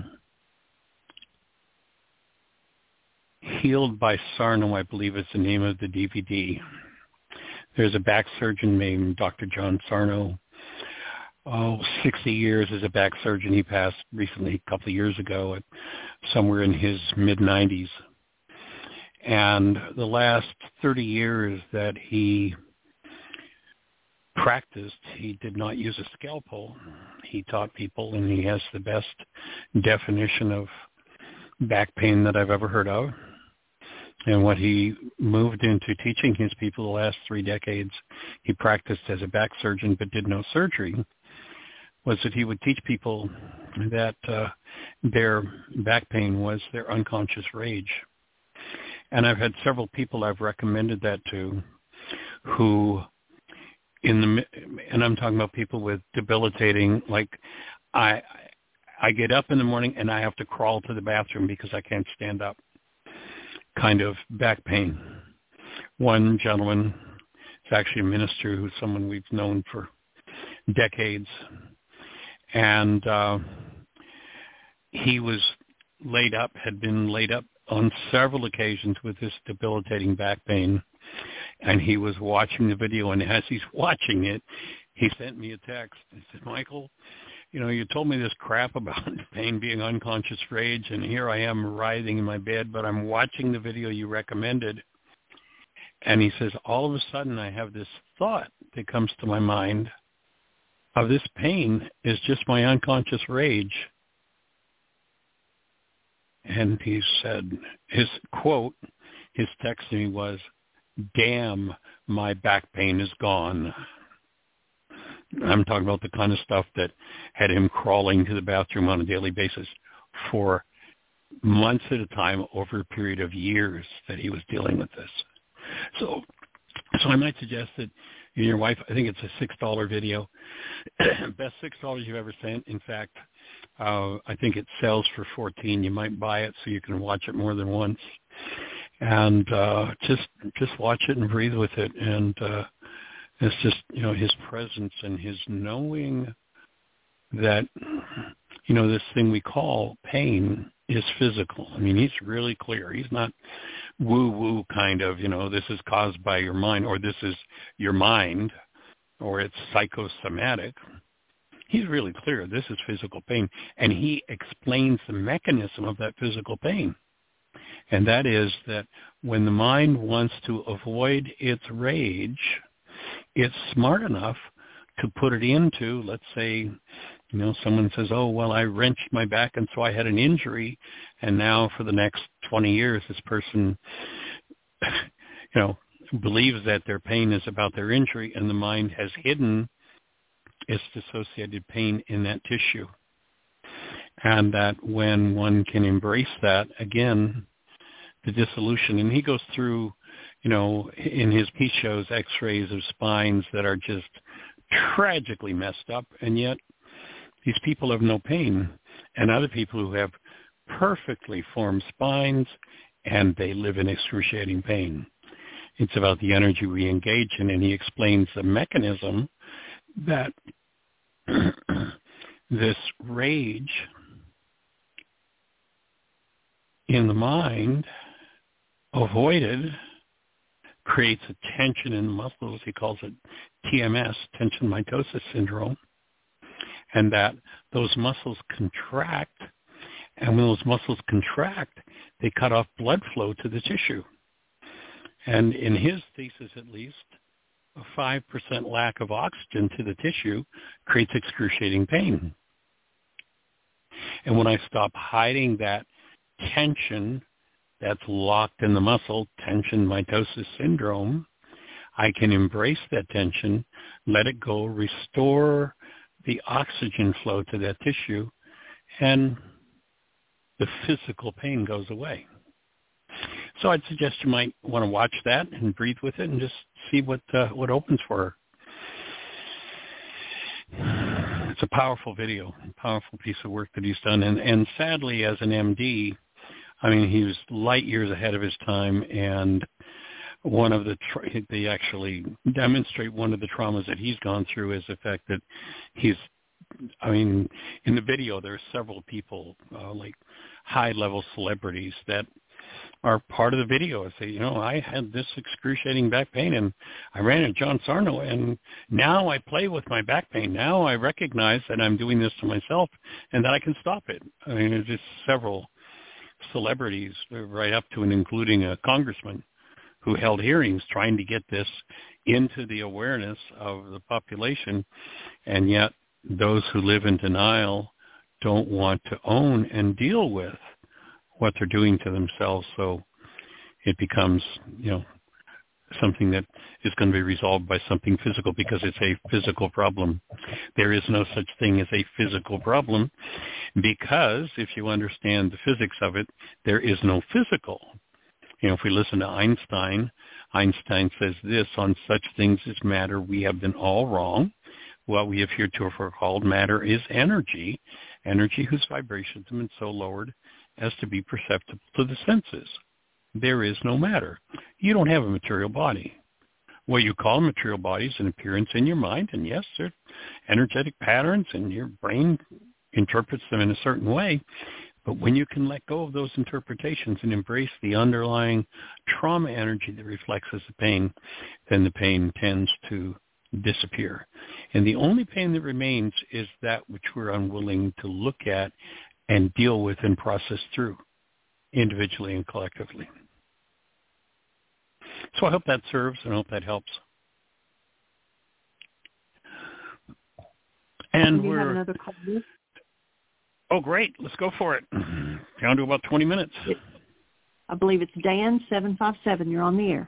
Healed by Sarno, I believe is the name of the D V D. There's a back surgeon named Doctor John Sarno. Oh, sixty years as a back surgeon. He passed recently, a couple of years ago, at somewhere in his mid-nineties. And the last thirty years that he practiced, he did not use a scalpel. He taught people, and he has the best definition of back pain that I've ever heard of. And what he moved into teaching his people the last three decades, he practiced as a back surgeon but did no surgery, was that he would teach people that uh, their back pain was their unconscious rage. And I've had several people I've recommended that to who in the, and I'm talking about people with debilitating, like I, I get up in the morning and I have to crawl to the bathroom because I can't stand up kind of back pain. One gentleman is actually a minister who's someone we've known for decades. And uh, he was laid up, had been laid up on several occasions with this debilitating back pain. And he was watching the video, and as he's watching it, he sent me a text. He said, "Michael, you know, you told me this crap about pain being unconscious rage, and here I am writhing in my bed, but I'm watching the video you recommended." And he says, all of a sudden I have this thought that comes to my mind of this pain is just my unconscious rage. And he said, his quote, his text to me was, "Damn, my back pain is gone." I'm talking about the kind of stuff that had him crawling to the bathroom on a daily basis for months at a time over a period of years that he was dealing with this. So so I might suggest that you and your wife, I think it's a six dollar video, best six dollars you've ever sent. In fact, uh, I think it sells for fourteen dollars. You might buy it so you can watch it more than once. And uh, just just watch it and breathe with it. And uh, it's just, you know, his presence and his knowing that, you know, this thing we call pain is physical. I mean, he's really clear. He's not woo-woo kind of, you know, this is caused by your mind, or this is your mind, or it's psychosomatic. He's really clear. This is physical pain. And he explains the mechanism of that physical pain. And that is that when the mind wants to avoid its rage, it's smart enough to put it into, let's say, you know, someone says, "Oh, well, I wrenched my back and so I had an injury, and now for the next twenty years this person, you know, believes that their pain is about their injury, and the mind has hidden its dissociated pain in that tissue." And that when one can embrace that, again, the dissolution, and he goes through, you know, in his, he shows x-rays of spines that are just tragically messed up, and yet these people have no pain, and other people who have perfectly formed spines, and they live in excruciating pain. It's about the energy we engage in, and he explains the mechanism that this rage in the mind, avoided, creates a tension in the muscles. He calls it T M S, tension mitosis syndrome, and that those muscles contract, and when those muscles contract, they cut off blood flow to the tissue. And in his thesis, at least, a five percent lack of oxygen to the tissue creates excruciating pain. And when I stop hiding that tension that's locked in the muscle, tension mitosis syndrome, I can embrace that tension, let it go, restore the oxygen flow to that tissue, and the physical pain goes away. So I'd suggest you might want to watch that and breathe with it and just see what uh, what opens for her. It's a powerful video, a powerful piece of work that he's done. And, and sadly, as an M D, I mean, he was light years ahead of his time, and one of the, tra- they actually demonstrate one of the traumas that he's gone through is the fact that he's, I mean, in the video, there are several people, uh, like high-level celebrities that are part of the video. I say, you know, I had this excruciating back pain, and I ran into John Sarno, and now I play with my back pain. Now I recognize that I'm doing this to myself and that I can stop it. I mean, there's just several celebrities right up to and including a congressman who held hearings trying to get this into the awareness of the population, and yet those who live in denial don't want to own and deal with what they're doing to themselves. So it becomes, you know, something that is going to be resolved by something physical because it's a physical problem. There is no such thing as a physical problem because if you understand the physics of it, there is no physical. You know, if we listen to Einstein, Einstein says this, on such things as matter, we have been all wrong. What we have heretofore called matter is energy, energy whose vibrations have been so lowered as to be perceptible to the senses. There is no matter. You don't have a material body. What you call a material body is an appearance in your mind, and yes, there are energetic patterns, and your brain interprets them in a certain way. But when you can let go of those interpretations and embrace the underlying trauma energy that reflects as the pain, then the pain tends to disappear. And the only pain that remains is that which we're unwilling to look at and deal with and process through individually and collectively. So I hope that serves and I hope that helps. And Do you we're have another call? Oh, great. Let's go for it. Down to about twenty minutes. I believe it's Dan, seven five seven. You're on the air.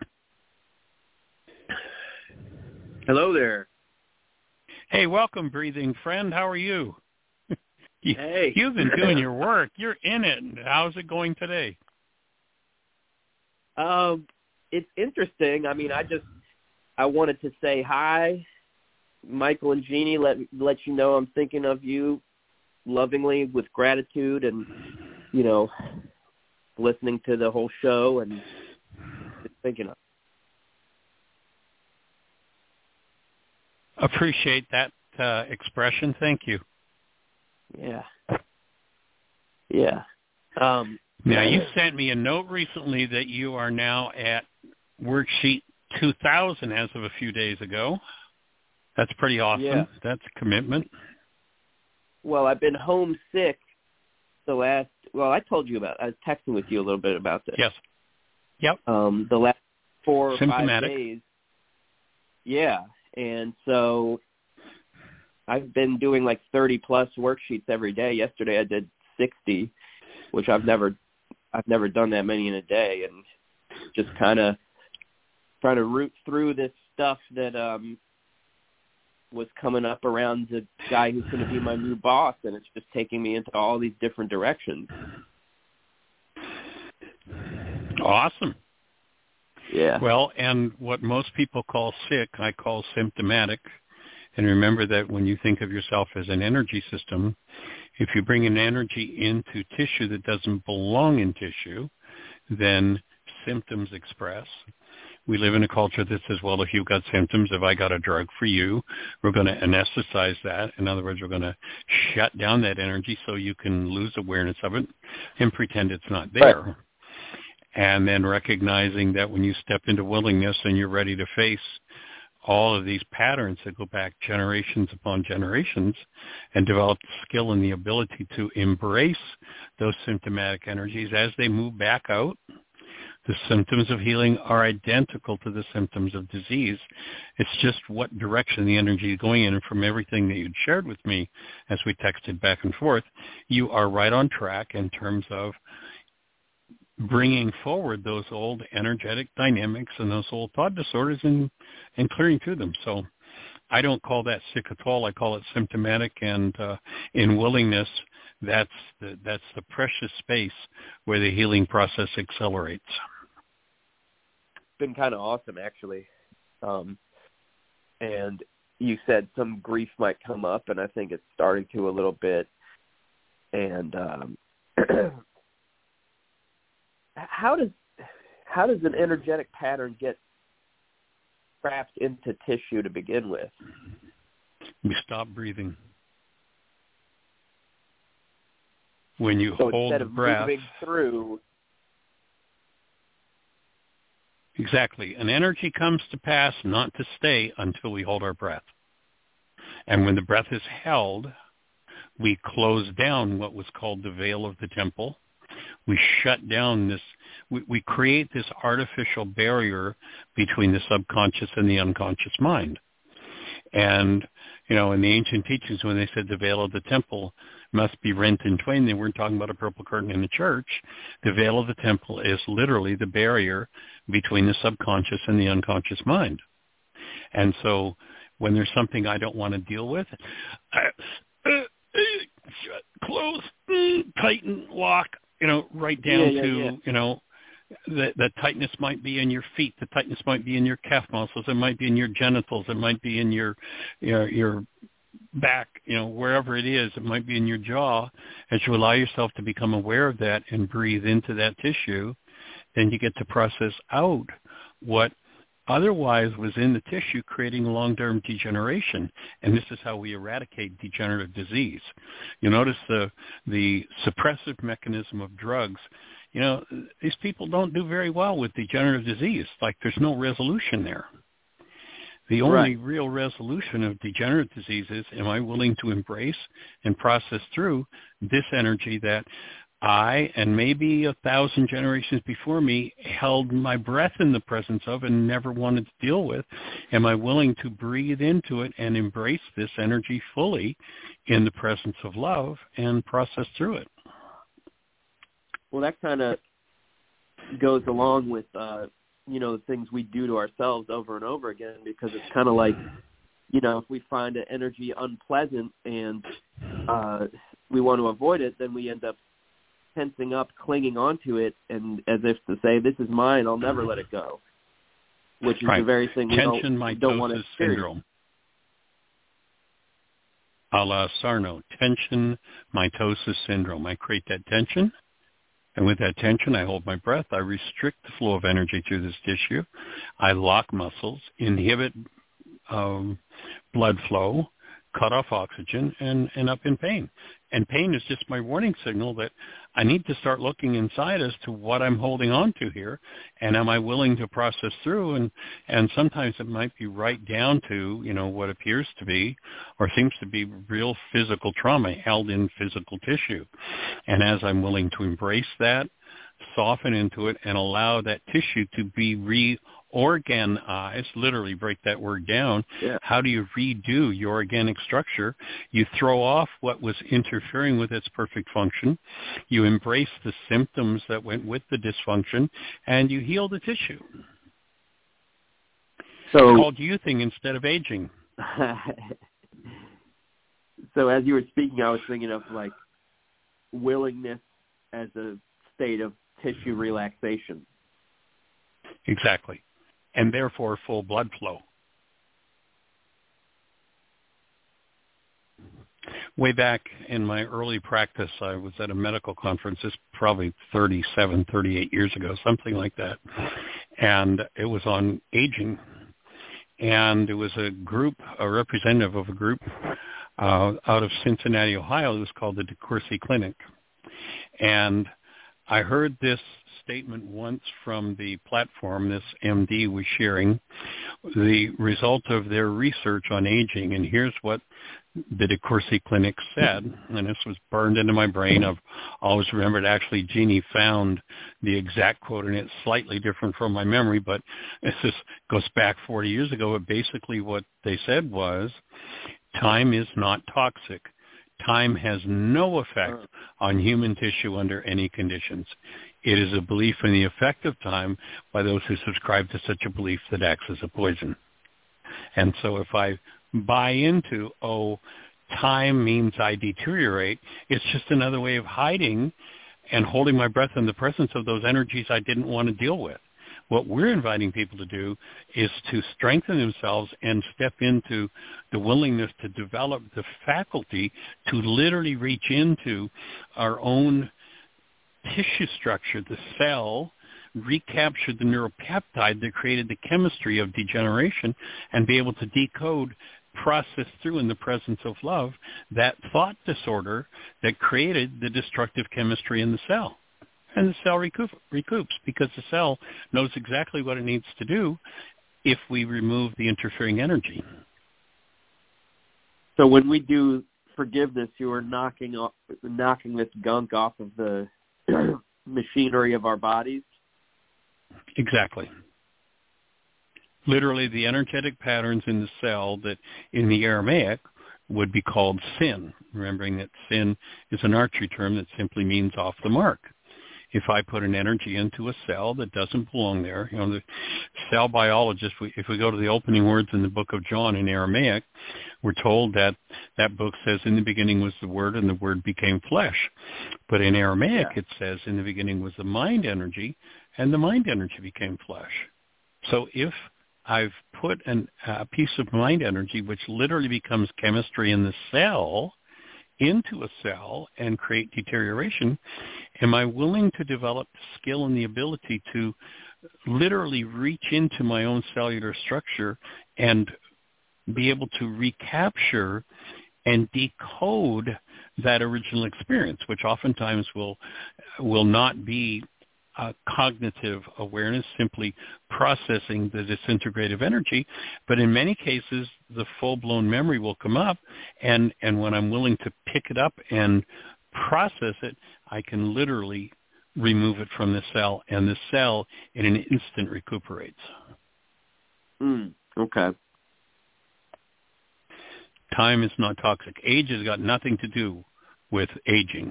Hello there. Hey, welcome, breathing friend. How are you? you hey. You've been doing your work. You're in it. How's it going today? Um, it's interesting. I mean, I just, I wanted to say hi, Michael and Jeannie, let, let you know I'm thinking of you lovingly with gratitude and, you know, listening to the whole show and just thinking of. Appreciate that uh, expression. Thank you. Yeah. Yeah. Um, now, you sent me a note recently that you are now at worksheet two thousand as of a few days ago. That's pretty awesome. Yeah. That's a commitment. Well, I've been homesick the last, well, I told you about, I was texting with you a little bit about this. Yes. Yep. Um, the last four or Symptomatic. five days. Yeah. And so I've been doing like thirty plus worksheets every day. Yesterday I did sixty, which I've never, I've never done that many in a day, and just kind of trying to root through this stuff that, um, was coming up around the guy who's going to be my new boss, and it's just taking me into all these different directions. Awesome. Yeah. Well, and what most people call sick, I call symptomatic. And remember that when you think of yourself as an energy system, if you bring an energy into tissue that doesn't belong in tissue, then symptoms express. We live in a culture that says, well, if you've got symptoms, if I got a drug for you, we're going to anesthetize that. In other words, we're going to shut down that energy so you can lose awareness of it and pretend it's not there. Right. And then recognizing that when you step into willingness and you're ready to face all of these patterns that go back generations upon generations and develop the skill and the ability to embrace those symptomatic energies as they move back out, the symptoms of healing are identical to the symptoms of disease. It's just what direction the energy is going in. And from everything that you'd shared with me as we texted back and forth, you are right on track in terms of bringing forward those old energetic dynamics and those old thought disorders and, and clearing through them. So I don't call that sick at all. I call it symptomatic, and uh, in willingness, that's the, that's the precious space where the healing process accelerates. Been kind of awesome, actually. Um, and you said some grief might come up, and I think it's starting to a little bit. And um, how does how does an energetic pattern get trapped into tissue to begin with? We stop breathing. When you so hold instead the of breath, moving through. Exactly. An energy comes to pass, not to stay, until we hold our breath. And when the breath is held, we close down what was called the veil of the temple. We shut down this, we, we create this artificial barrier between the subconscious and the unconscious mind. And, you know, in the ancient teachings, when they said the veil of the temple must be rent in twain, they weren't talking about a purple curtain in the church. The veil of the temple is literally the barrier between the subconscious and the unconscious mind. And so when there's something I don't want to deal with, uh, uh, shut, close, tighten, lock, you know, right down yeah, yeah, to, yeah. you know, the, the tightness might be in your feet. The tightness might be in your calf muscles. It might be in your genitals. It might be in your, your, your back, you know, wherever it is. It might be in your jaw. As you allow yourself to become aware of that and breathe into that tissue, then you get to process out what otherwise was in the tissue, creating long-term degeneration. And this is how we eradicate degenerative disease. You notice the the suppressive mechanism of drugs. You know, these people don't do very well with degenerative disease. Like there's no resolution there. The only right. real resolution of degenerative disease is, am I willing to embrace and process through this energy that I, and maybe a thousand generations before me, held my breath in the presence of and never wanted to deal with? Am I willing to breathe into it and embrace this energy fully in the presence of love and process through it? Well, that kind of goes along with, uh, you know, the things we do to ourselves over and over again, because it's kind of like, you know, if we find an energy unpleasant and uh, we want to avoid it, then we end up tensing up, clinging onto it, and as if to say, this is mine, I'll never let it go, which is right. the very thing we Tension, don't, don't want to experience. Syndrome. A la Sarno, tension, mitosis syndrome. I create that tension, and with that tension, I hold my breath. I restrict the flow of energy through this tissue. I lock muscles, inhibit um, blood flow, cut off oxygen, and end up in pain. And pain is just my warning signal that I need to start looking inside as to what I'm holding on to here, and am I willing to process through? And, and sometimes it might be right down to, you know, what appears to be or seems to be real physical trauma held in physical tissue. And as I'm willing to embrace that, soften into it, and allow that tissue to be reorganized, literally break that word down. Yeah. How do you redo your organic structure? You throw off what was interfering with its perfect function. You embrace the symptoms that went with the dysfunction, and you heal the tissue. So it's called youthing instead of aging. So as you were speaking, I was thinking of like willingness as a state of tissue relaxation. Exactly. And therefore full blood flow. Way back in my early practice, I was at a medical conference, this probably thirty-seven, thirty-eight years ago, something like that. And it was on aging. And it was a group, a representative of a group uh, out of Cincinnati, Ohio. It was called the DeCourcy Clinic. And I heard this statement once from the platform this M D was sharing, the result of their research on aging. And here's what the DeCourcy Clinic said, and this was burned into my brain. I've always remembered. Actually, Jeannie found the exact quote, and it's slightly different from my memory, but this is, goes back forty years ago. But basically what they said was, time is not toxic. Time has no effect on human tissue under any conditions. It is a belief in the effect of time by those who subscribe to such a belief that acts as a poison. And so if I buy into, oh, time means I deteriorate, it's just another way of hiding and holding my breath in the presence of those energies I didn't want to deal with. What we're inviting people to do is to strengthen themselves and step into the willingness to develop the faculty to literally reach into our own tissue structure, the cell, recapture the neuropeptide that created the chemistry of degeneration, and be able to decode, process through in the presence of love that thought disorder that created the destructive chemistry in the cell. And the cell recoup, recoups because the cell knows exactly what it needs to do if we remove the interfering energy. So when we do forgiveness, you are knocking off, knocking this gunk off of the machinery of our bodies? Exactly. Literally the energetic patterns in the cell that in the Aramaic would be called sin, remembering that sin is an archery term that simply means off the mark. If I put an energy into a cell that doesn't belong there, you know, the cell biologists, we, if we go to the opening words in the book of John in Aramaic, we're told that that book says, in the beginning was the Word, and the Word became flesh. But in Aramaic, yeah. It says, in the beginning was the mind energy, and the mind energy became flesh. So if I've put an, a piece of mind energy, which literally becomes chemistry in the cell, into a cell and create deterioration, am I willing to develop the skill and the ability to literally reach into my own cellular structure and be able to recapture and decode that original experience, which oftentimes will will not be Uh, cognitive awareness, simply processing the disintegrative energy. But in many cases, the full-blown memory will come up, and, and when I'm willing to pick it up and process it, I can literally remove it from the cell, and the cell in an instant recuperates. Mm, okay. Time is not toxic. Age has got nothing to do with aging.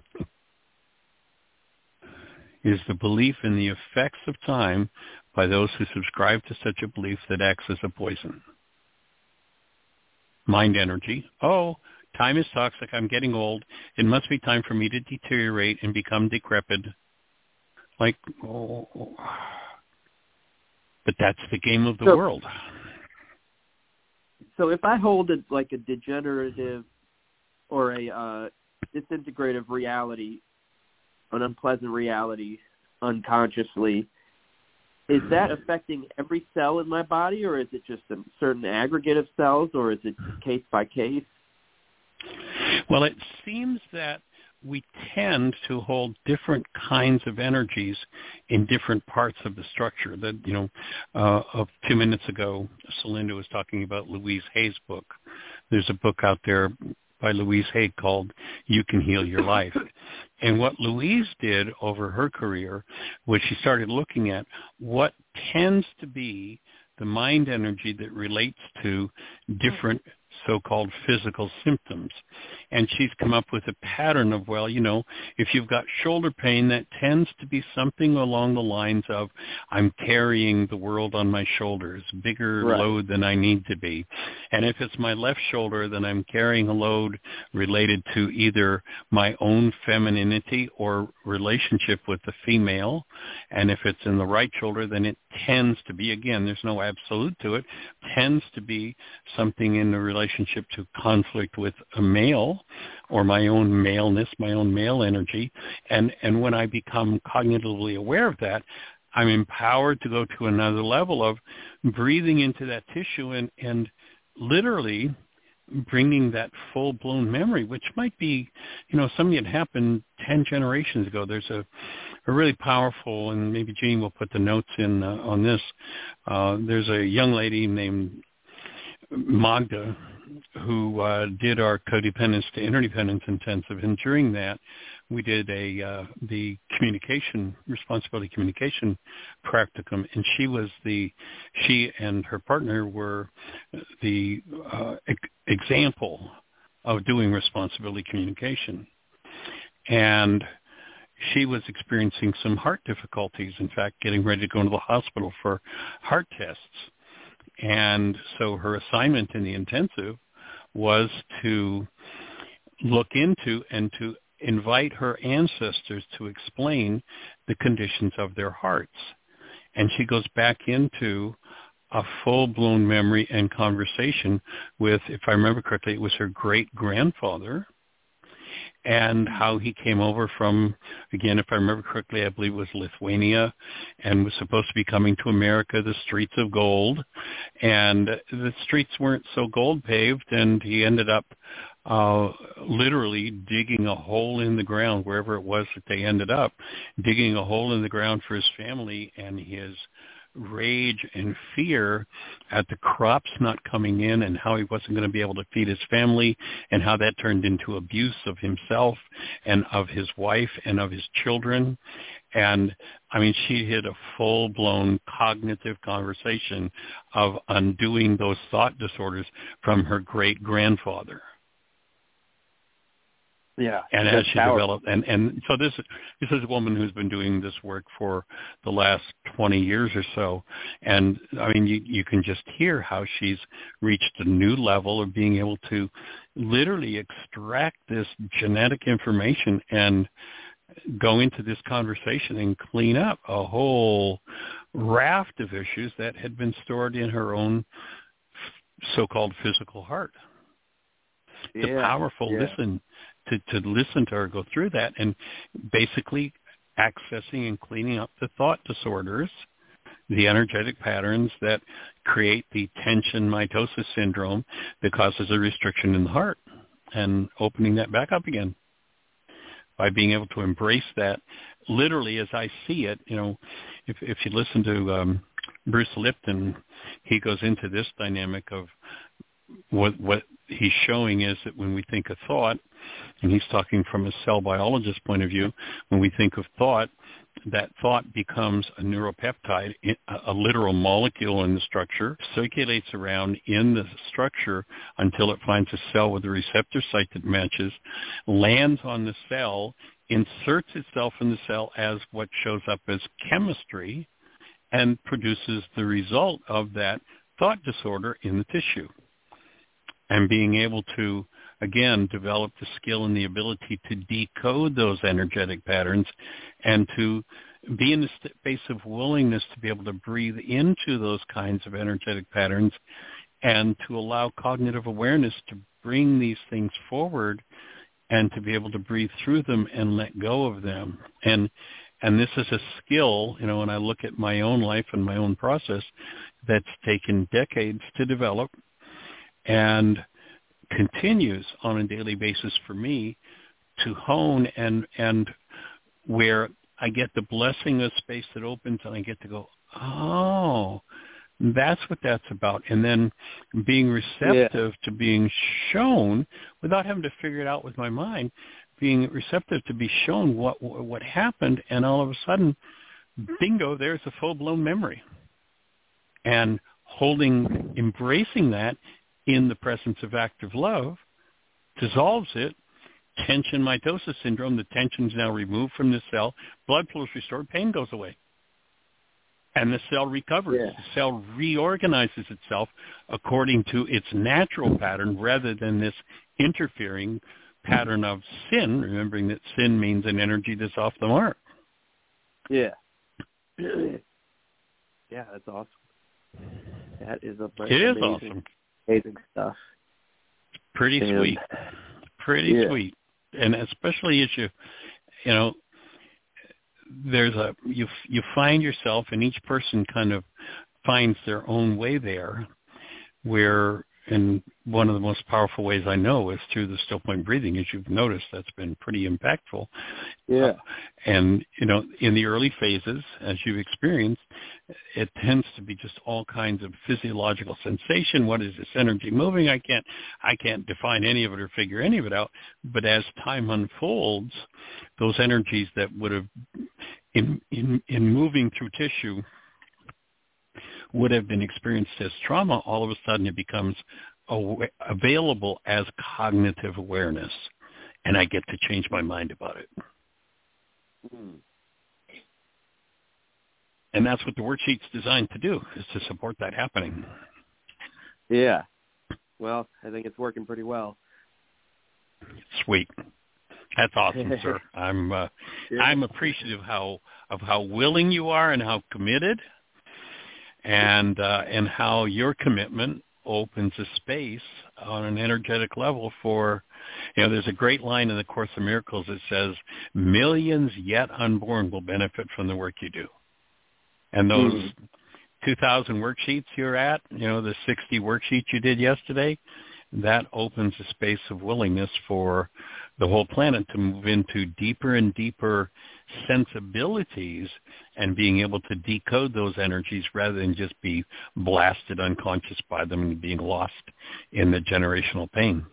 Is the belief in the effects of time by those who subscribe to such a belief that acts as a poison. Mind energy. Oh, time is toxic. I'm getting old. It must be time for me to deteriorate and become decrepit. Like, oh. But that's the game of the so, world. So if I hold it like a degenerative or a uh, disintegrative reality, an unpleasant reality unconsciously, is that affecting every cell in my body, or is it just a certain aggregate of cells, or is it case by case? Well, it seems that we tend to hold different kinds of energies in different parts of the structure. That, you know, uh, a few minutes ago, Celinda was talking about Louise Hay's book. There's a book out there by Louise Hay called You Can Heal Your Life. And what Louise did over her career was she started looking at what tends to be the mind energy that relates to different so-called physical symptoms. And she's come up with a pattern of, well, you know, if you've got shoulder pain, that tends to be something along the lines of, I'm carrying the world on my shoulders, bigger right. load than I need to be. And if it's my left shoulder, then I'm carrying a load related to either my own femininity or relationship with the female. And if it's in the right shoulder, then it tends to be, again, there's no absolute to it, tends to be something in the relationship to conflict with a male or my own maleness, my own male energy. And, and when I become cognitively aware of that, I'm empowered to go to another level of breathing into that tissue and, and literally bringing that full-blown memory, which might be, you know, something that happened ten generations ago. There's a, a really powerful, and maybe Jean will put the notes in uh, on this, uh, there's a young lady named Magda who uh, did our codependence to interdependence intensive, and during that we did a uh, the communication responsibility communication practicum, and she was the she and her partner were the uh, e- example of doing responsibility communication, and she was experiencing some heart difficulties. In fact, getting ready to go into the hospital for heart tests. And so her assignment in the intensive was to look into and to invite her ancestors to explain the conditions of their hearts. And she goes back into a full-blown memory and conversation with, if I remember correctly, it was her great-grandfather, and how he came over from, again, if I remember correctly, I believe it was Lithuania, and was supposed to be coming to America, the streets of gold. And the streets weren't so gold paved, and he ended up uh, literally digging a hole in the ground, wherever it was that they ended up, digging a hole in the ground for his family, and his rage and fear at the crops not coming in and how he wasn't going to be able to feed his family, and how that turned into abuse of himself and of his wife and of his children. And I mean, she had a full-blown cognitive conversation of undoing those thought disorders from her great-grandfather. Yeah, and as she powerful. developed, and, and so this this is a woman who's been doing this work for the last twenty years or so, and I mean, you, you can just hear how she's reached a new level of being able to literally extract this genetic information and go into this conversation and clean up a whole raft of issues that had been stored in her own so-called physical heart. Yeah, the powerful yeah. listen to, to listen to her go through that, and basically accessing and cleaning up the thought disorders, the energetic patterns that create the tension mitosis syndrome that causes a restriction in the heart, and opening that back up again by being able to embrace that literally as I see it. You know, if if you listen to um, Bruce Lipton, he goes into this dynamic of what what he's showing is that when we think of thought, and he's talking from a cell biologist point of view, when we think of thought, that thought becomes a neuropeptide, a literal molecule in the structure, circulates around in the structure until it finds a cell with a receptor site that matches, lands on the cell, inserts itself in the cell as what shows up as chemistry, and produces the result of that thought disorder in the tissue. And being able to, again, develop the skill and the ability to decode those energetic patterns and to be in the space of willingness to be able to breathe into those kinds of energetic patterns and to allow cognitive awareness to bring these things forward and to be able to breathe through them and let go of them. And and this is a skill, you know, when I look at my own life and my own process, that's taken decades to develop and continues on a daily basis for me to hone, and and where I get the blessing of space that opens and I get to go, oh, that's what that's about. And then being receptive yeah. to being shown without having to figure it out with my mind, being receptive to be shown what what happened, and all of a sudden, bingo, there's a full-blown memory. And holding, embracing that in the presence of active love, dissolves it, tension mitosis syndrome, the tension is now removed from the cell, blood flow is restored, pain goes away. And the cell recovers. Yeah. The cell reorganizes itself according to its natural pattern rather than this interfering pattern of sin, remembering that sin means an energy that's off the mark. Yeah. Yeah, that's awesome. That is a It is amazing, awesome. amazing stuff. Pretty And, sweet. Pretty yeah. sweet. And especially as you, you know, there's a, you you find yourself, and each person kind of finds their own way there, where, and one of the most powerful ways I know is through the still point breathing, as you've noticed, that's been pretty impactful. Yeah. Uh, and, you know, in the early phases, as you've experienced, it tends to be just all kinds of physiological sensation. What is this energy moving? I can't, I can't define any of it or figure any of it out. But as time unfolds, those energies that would have, in, in, in moving through tissue, would have been experienced as trauma, all of a sudden it becomes aw- available as cognitive awareness, and I get to change my mind about it. Mm. And that's what the worksheet's designed to do, is to support that happening. Yeah. Well, I think it's working pretty well. Sweet. That's awesome, sir. I'm uh, Yeah. I'm appreciative how of how willing you are and how committed, and uh, and how your commitment opens a space on an energetic level for, you know, there's a great line in the Course in Miracles that says, millions yet unborn will benefit from the work you do. And those mm. two thousand worksheets you're at, you know, the sixty worksheets you did yesterday, that opens a space of willingness for the whole planet to move into deeper and deeper sensibilities and being able to decode those energies rather than just be blasted unconscious by them and being lost in the generational pain.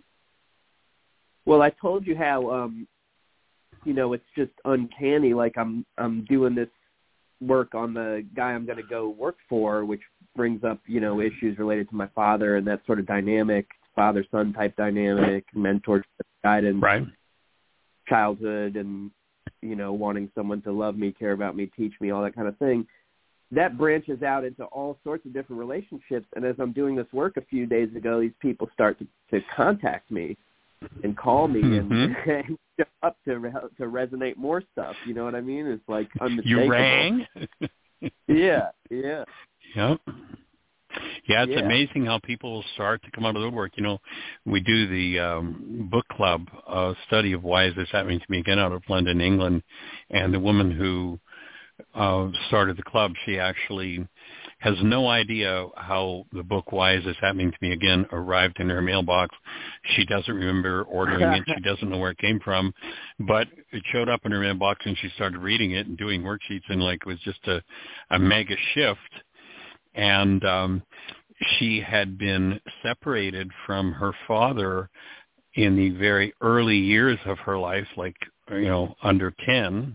Well, I told you how, um, you know, it's just uncanny. Like I'm, I'm doing this work on the guy I'm going to go work for, which brings up, you know, issues related to my father and that sort of dynamic, father-son type dynamic, mentorship, guidance, right. childhood, and, you know, wanting someone to love me, care about me, teach me, all that kind of thing. That branches out into all sorts of different relationships. And as I'm doing this work a few days ago, these people start to, to contact me and call me mm-hmm. and, and show up to to resonate more stuff. You know what I mean? It's like unmistakable. You rang? yeah, yeah. Yep. Yeah, it's yeah. amazing how people will start to come out of the woodwork. You know, we do the um, book club uh, study of Why Is This Happening to Me Again out of London, England, and the woman who uh, started the club, she actually has no idea how the book Why Is This Happening to Me Again arrived in her mailbox. She doesn't remember ordering it. She doesn't know where it came from, but it showed up in her mailbox and she started reading it and doing worksheets, and like it was just a, a mega shift. And um, she had been separated from her father in the very early years of her life, like, you know, under ten.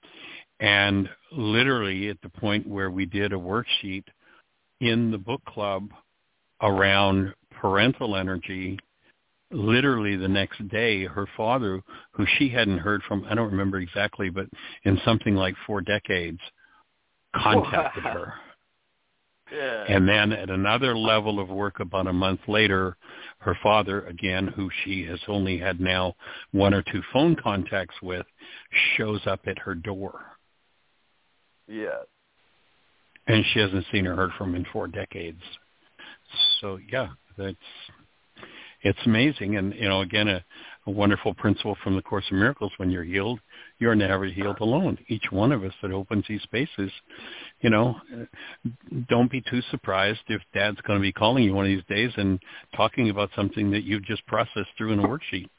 And literally at the point where we did a worksheet in the book club around parental energy, literally the next day, her father, who she hadn't heard from, I don't remember exactly, but in something like four decades, contacted wow. her. Yeah. And then at another level of work about a month later, her father, again, who she has only had now one or two phone contacts with, shows up at her door. Yeah. And she hasn't seen or heard from him in four decades. So, yeah, that's it's amazing. And, you know, again, a, a wonderful principle from the Course in Miracles, when you're healed, you're never healed alone. Each one of us that opens these spaces, you know, don't be too surprised if Dad's going to be calling you one of these days and talking about something that you've just processed through in a worksheet.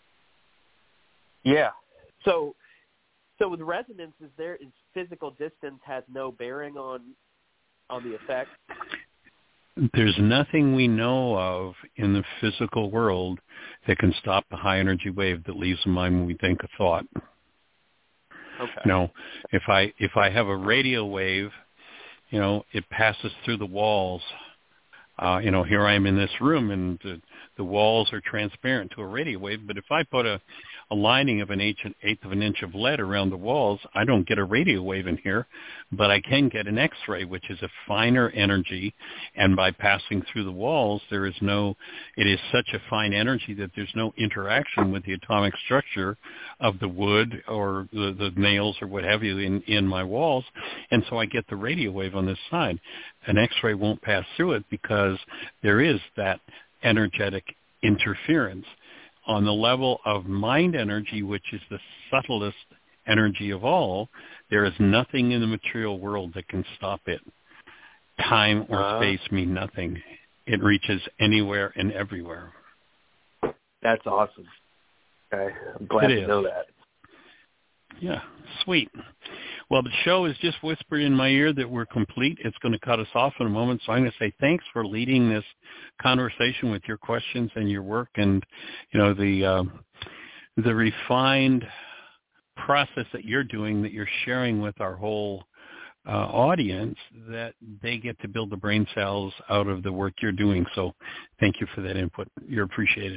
Yeah. So, so with resonance, is there is physical distance has no bearing on on the effect? There's nothing we know of in the physical world that can stop the high energy wave that leaves the mind when we think a thought. Okay. You know, if I if I have a radio wave, you know, it passes through the walls Uh, you know, here I am in this room, and the, the walls are transparent to a radio wave. But if I put a, a lining of an eighth, eighth of an inch of lead around the walls, I don't get a radio wave in here, but I can get an X-ray, which is a finer energy. And by passing through the walls, there is no, it is such a fine energy that there's no interaction with the atomic structure of the wood or the, the nails or what have you in, in my walls. And so I get the radio wave on this side. An X-ray won't pass through it because there is that energetic interference. On the level of mind energy, which is the subtlest energy of all, there is nothing in the material world that can stop it. Time or uh, space mean nothing. It reaches anywhere and everywhere. That's awesome. Okay. I'm glad it to is. know that. Yeah, sweet. Well, the show has just whispered in my ear that we're complete. It's going to cut us off in a moment, so I'm going to say thanks for leading this conversation with your questions and your work, and you know the uh, the refined process that you're doing, that you're sharing with our whole uh, audience, that they get to build the brain cells out of the work you're doing. So, thank you for that input. You're appreciated.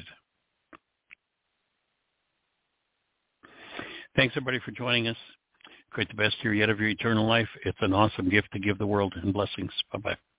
Thanks, everybody, for joining us. Create the best year yet of your eternal life. It's an awesome gift to give the world, and blessings. Bye-bye.